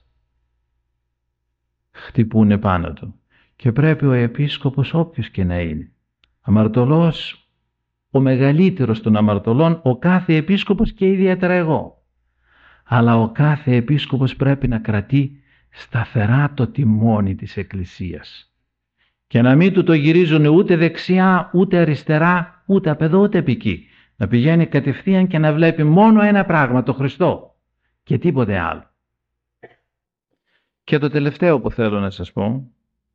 χτυπούνε πάνω του. Και πρέπει ο επίσκοπος, όποιος και να είναι, αμαρτωλός, ο μεγαλύτερος των αμαρτωλών, ο κάθε επίσκοπος και ιδιαίτερα εγώ, αλλά ο κάθε επίσκοπος πρέπει να κρατεί σταθερά το τιμόνι της Εκκλησίας και να μην του το γυρίζουν ούτε δεξιά, ούτε αριστερά, ούτε απ' εδώ, ούτε απ' εκεί. Να πηγαίνει κατευθείαν και να βλέπει μόνο ένα πράγμα, το Χριστό, και τίποτε άλλο. Και το τελευταίο που θέλω να σας πω,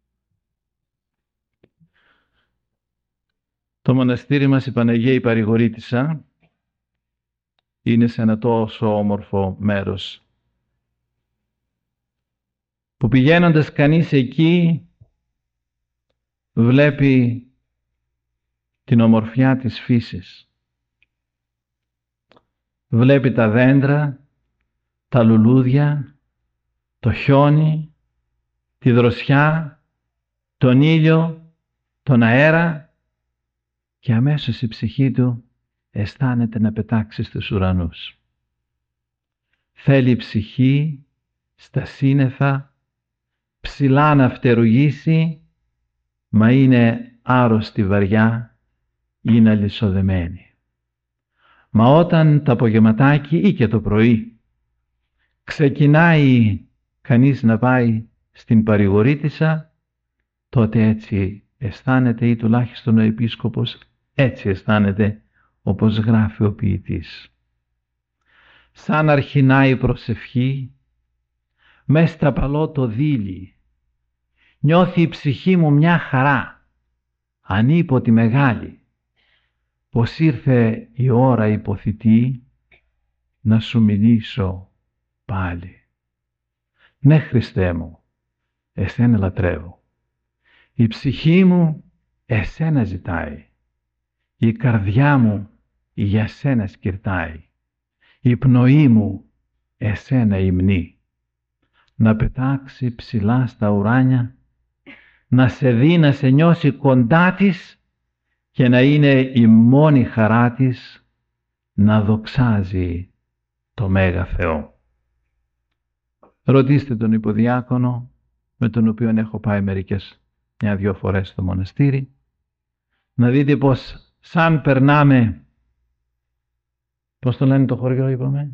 το μοναστήρι μας, η Παναγία η Παρηγορήτισσα, είναι σε ένα τόσο όμορφο μέρος που πηγαίνοντας κανείς εκεί βλέπει την ομορφιά της φύσης. Βλέπει τα δέντρα, τα λουλούδια, το χιόνι, τη δροσιά, τον ήλιο, τον αέρα, και αμέσως η ψυχή του αισθάνεται να πετάξει στους ουρανούς. Θέλει ψυχή στα σύννεφα, ψηλά να φτερουγήσει, μα είναι άρρωστη βαριά είναι αλυσοδεμένη. Μα όταν το απογευματάκι ή και το πρωί ξεκινάει κανείς να πάει στην παρηγορήτισσα, τότε έτσι αισθάνεται, ή τουλάχιστον ο επίσκοπος έτσι αισθάνεται, όπως γράφει ο ποιητής. Σαν αρχινά η προσευχή, μες στα παλό το δίλη, νιώθει η ψυχή μου μια χαρά, ανίποτη μεγάλη, πως ήρθε η ώρα υποθητή να σου μιλήσω πάλι. Ναι, Χριστέ μου, εσένα λατρεύω. Η ψυχή μου εσένα ζητάει. Η καρδιά μου για σένα σκυρτάει. Η πνοή μου εσένα υμνεί. Να πετάξει ψηλά στα ουράνια, να σε δει, να σε νιώσει κοντά της και να είναι η μόνη χαρά της να δοξάζει το Μέγα Θεό. Ρωτήστε τον υποδιάκονο, με τον οποίο έχω πάει μερικές μια-δυο φορές στο μοναστήρι, να δείτε πως σαν περνάμε, πώς το λένε το χωριό είπαμε,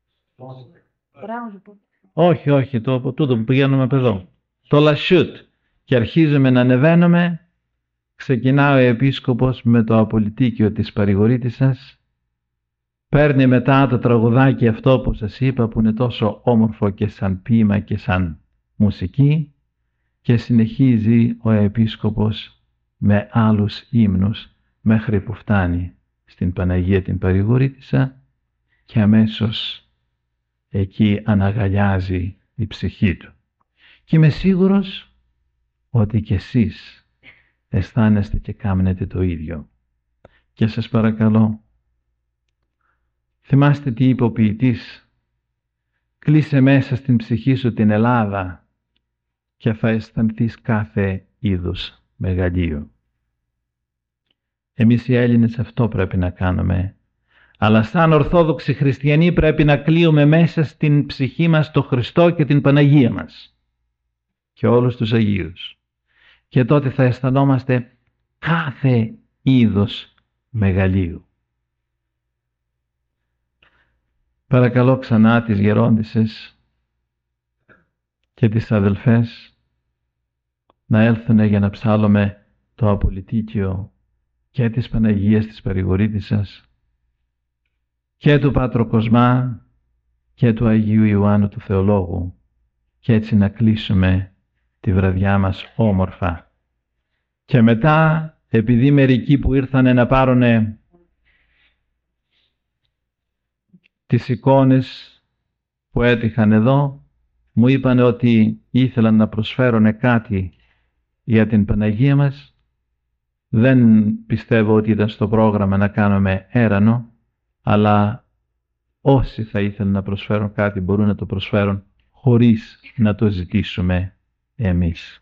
όχι όχι το τούτο που πηγαίνουμε από εδώ, το Λασιούτ, και αρχίζουμε να ανεβαίνουμε, ξεκινάει ο επίσκοπος με το απολυτίκιο της παρηγορήτισσας, παίρνει μετά το τραγουδάκι αυτό που σας είπα, που είναι τόσο όμορφο και σαν ποίημα και σαν μουσική, και συνεχίζει ο επίσκοπος με άλλους ύμνους μέχρι που φτάνει στην Παναγία την παρηγορήτισσα, και αμέσως εκεί αναγαλιάζει η ψυχή του. Και είμαι σίγουρος ότι κι εσείς αισθάνεστε και κάμνετε το ίδιο. Και σας παρακαλώ, θυμάστε τι είπε ο ποιητής, κλείσε μέσα στην ψυχή σου την Ελλάδα και θα αισθανθείς κάθε είδους μεγαλείο. Εμείς οι Έλληνες αυτό πρέπει να κάνουμε, αλλά σαν Ορθόδοξοι Χριστιανοί πρέπει να κλείουμε μέσα στην ψυχή μας το Χριστό και την Παναγία μας και όλους τους Αγίους, και τότε θα αισθανόμαστε κάθε είδος μεγαλείου. Παρακαλώ ξανά τις γερόντισσες και τις αδελφές να έλθουν για να ψάλλουμε το απολυτίκιο και της Παναγίας της Παρηγορήτισσας και του Πάτρο Κοσμά και του Αγίου Ιωάννου του Θεολόγου, και έτσι να κλείσουμε τη βραδιά μας όμορφα. Και μετά, επειδή μερικοί που ήρθανε να πάρουνε τις εικόνες που έτυχαν εδώ, μου είπαν ότι ήθελαν να προσφέρουν κάτι για την Παναγία μας. Δεν πιστεύω ότι ήταν στο πρόγραμμα να κάνουμε έρανο, αλλά όσοι θα ήθελαν να προσφέρουν κάτι μπορούν να το προσφέρουν χωρίς να το ζητήσουμε εμείς.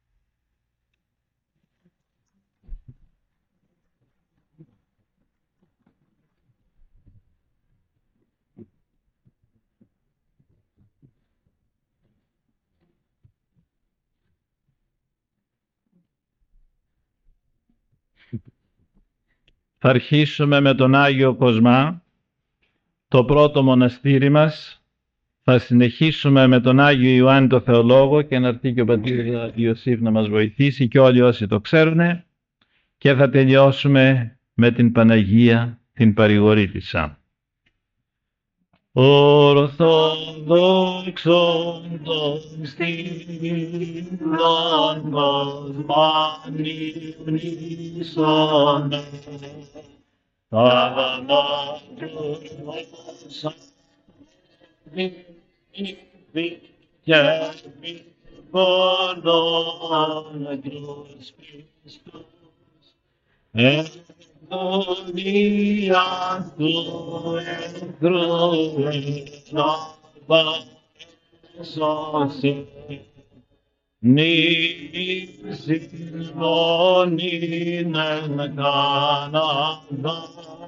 Θα αρχίσουμε με τον Άγιο Κοσμά, το πρώτο μοναστήρι μας. Θα συνεχίσουμε με τον Άγιο Ιωάννη το Θεολόγο, και να έρθει και ο πατήρ Ιωσήφ να μας βοηθήσει και όλοι όσοι το ξέρουν, και θα τελειώσουμε με την Παναγία την Παρηγορήτισσα. Ορθόδοξον των στήλων Κοσμάν υμνήσον, θαυμάτως και πόνον τους πιστούς, ευδονία του εχθρού σώσει, νήσιν μονήν εν Καναδά,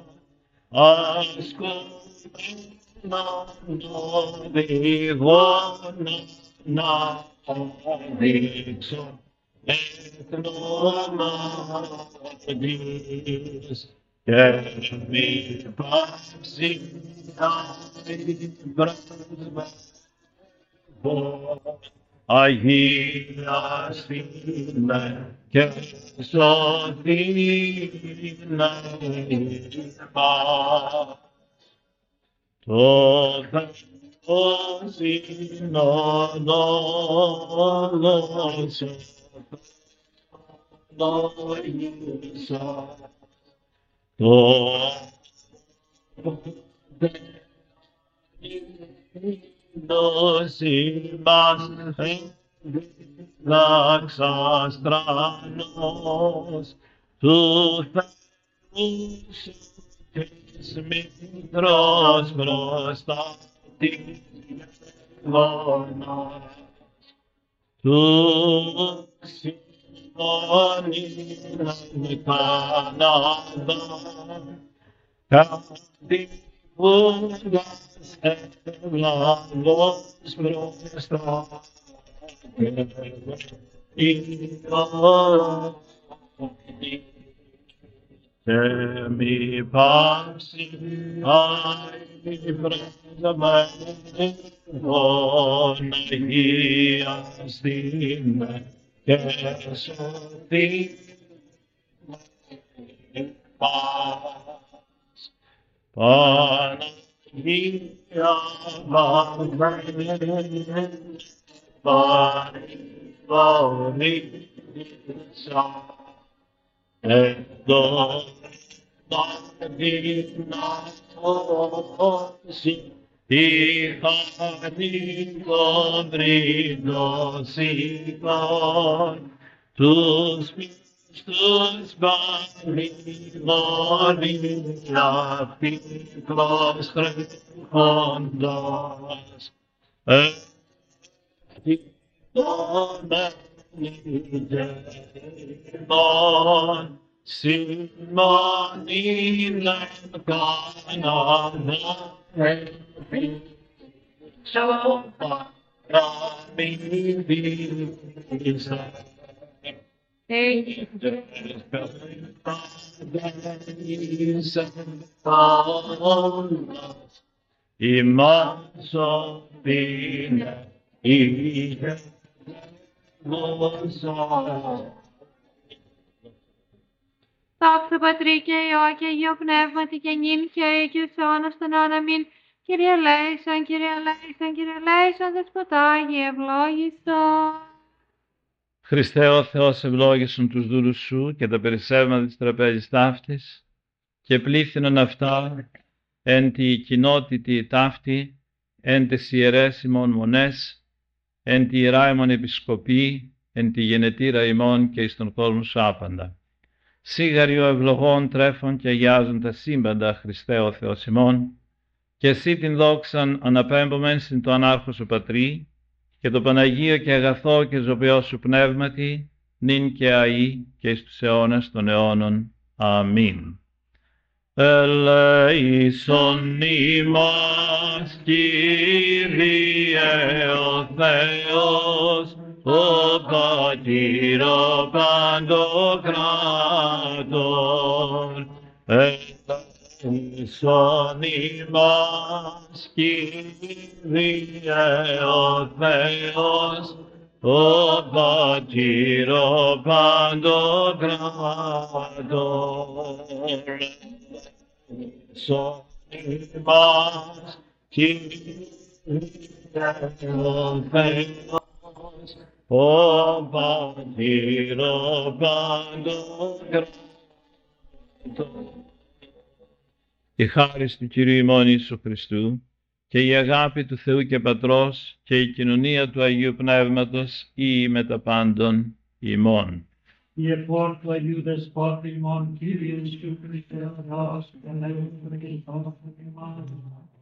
ασκούμενον οδηγών να δείξω εκνομάτης και μη πάψει αγίαστήνε και σωθήνε πας. Το Θεός είναι ο λόγος λόγισα το σύμπας δάξας τρανός του Θεού της μήτρος μπροστά της γονάς του ξημώνην Καναδά κατηβούγας ευλαβώς μπροστά και μη πάψει αγιασμένον αγιαστήνε και σωθήνε πας. Παναγία βαμμένη παρηγορήσα εδώ να δυνατώσει είχα νικόν βρυδοσικών τους μισθούς παρηγορήσα πίκρος τρέχοντας Ιδωμένοι Σιμώνην Καναδά πίσω παραμύθισα ημάς σωθήνε είχε Δόξα Πατρί και Υιό και Αγίο Πνεύματι και νυν και αεί και εις αιώνας των αιώνων. Αμήν. Κύριε ελέησον, Κύριε ελέησον, Κύριε ελέησον, Δεσποτά Άγιε ευλόγησον. Χριστέ ο Θεός ευλόγησον τους δούλους σου και τα περισσεύματα της τραπέζης ταύτης και πλήθυνον αυτά εν τη κοινότητη ταύτη, εν τες ιερές ημών μονές, εν τη ιερά ημών επισκοπή, εν τη γενετήρα ημών και εις τον κόσμο σου άπαντα. Σίγαριο ευλογών τρέφων και αγιάζουν τα σύμπαντα, Χριστέ ο Θεός ημών, και εσύ την δόξαν αναπέμπομεν συν το ανάρχο σου Πατρί, και το Παναγίο και αγαθό και ζωοποιό σου Πνεύματι, νυν και αεί και εις τους αιώνας των αιώνων. Αμήν. Ελέησον ημάς, Κύριε ο Θεός, ο Πατήρο Παντοκράτορ. Ελέησον ημάς, Κύριε ο Θεός, ο Πατήρο Παντοκράτορ. Ελέησον ημάς, Κύριε ο Θεός, ο Πατήρο Παντοκράτορ. Η χάρις του Κυρίου ημών Ιησού Χριστού και η αγάπη του Θεού και Πατρός και η κοινωνία του Αγίου Πνεύματος ή με τα πάντων ημών. Η εφόρτου του Αγίου Δεσπότη ημών, Κύριε Ιησού Χριστέ, Θεός, και ελέγχον και εις όνομον ημών.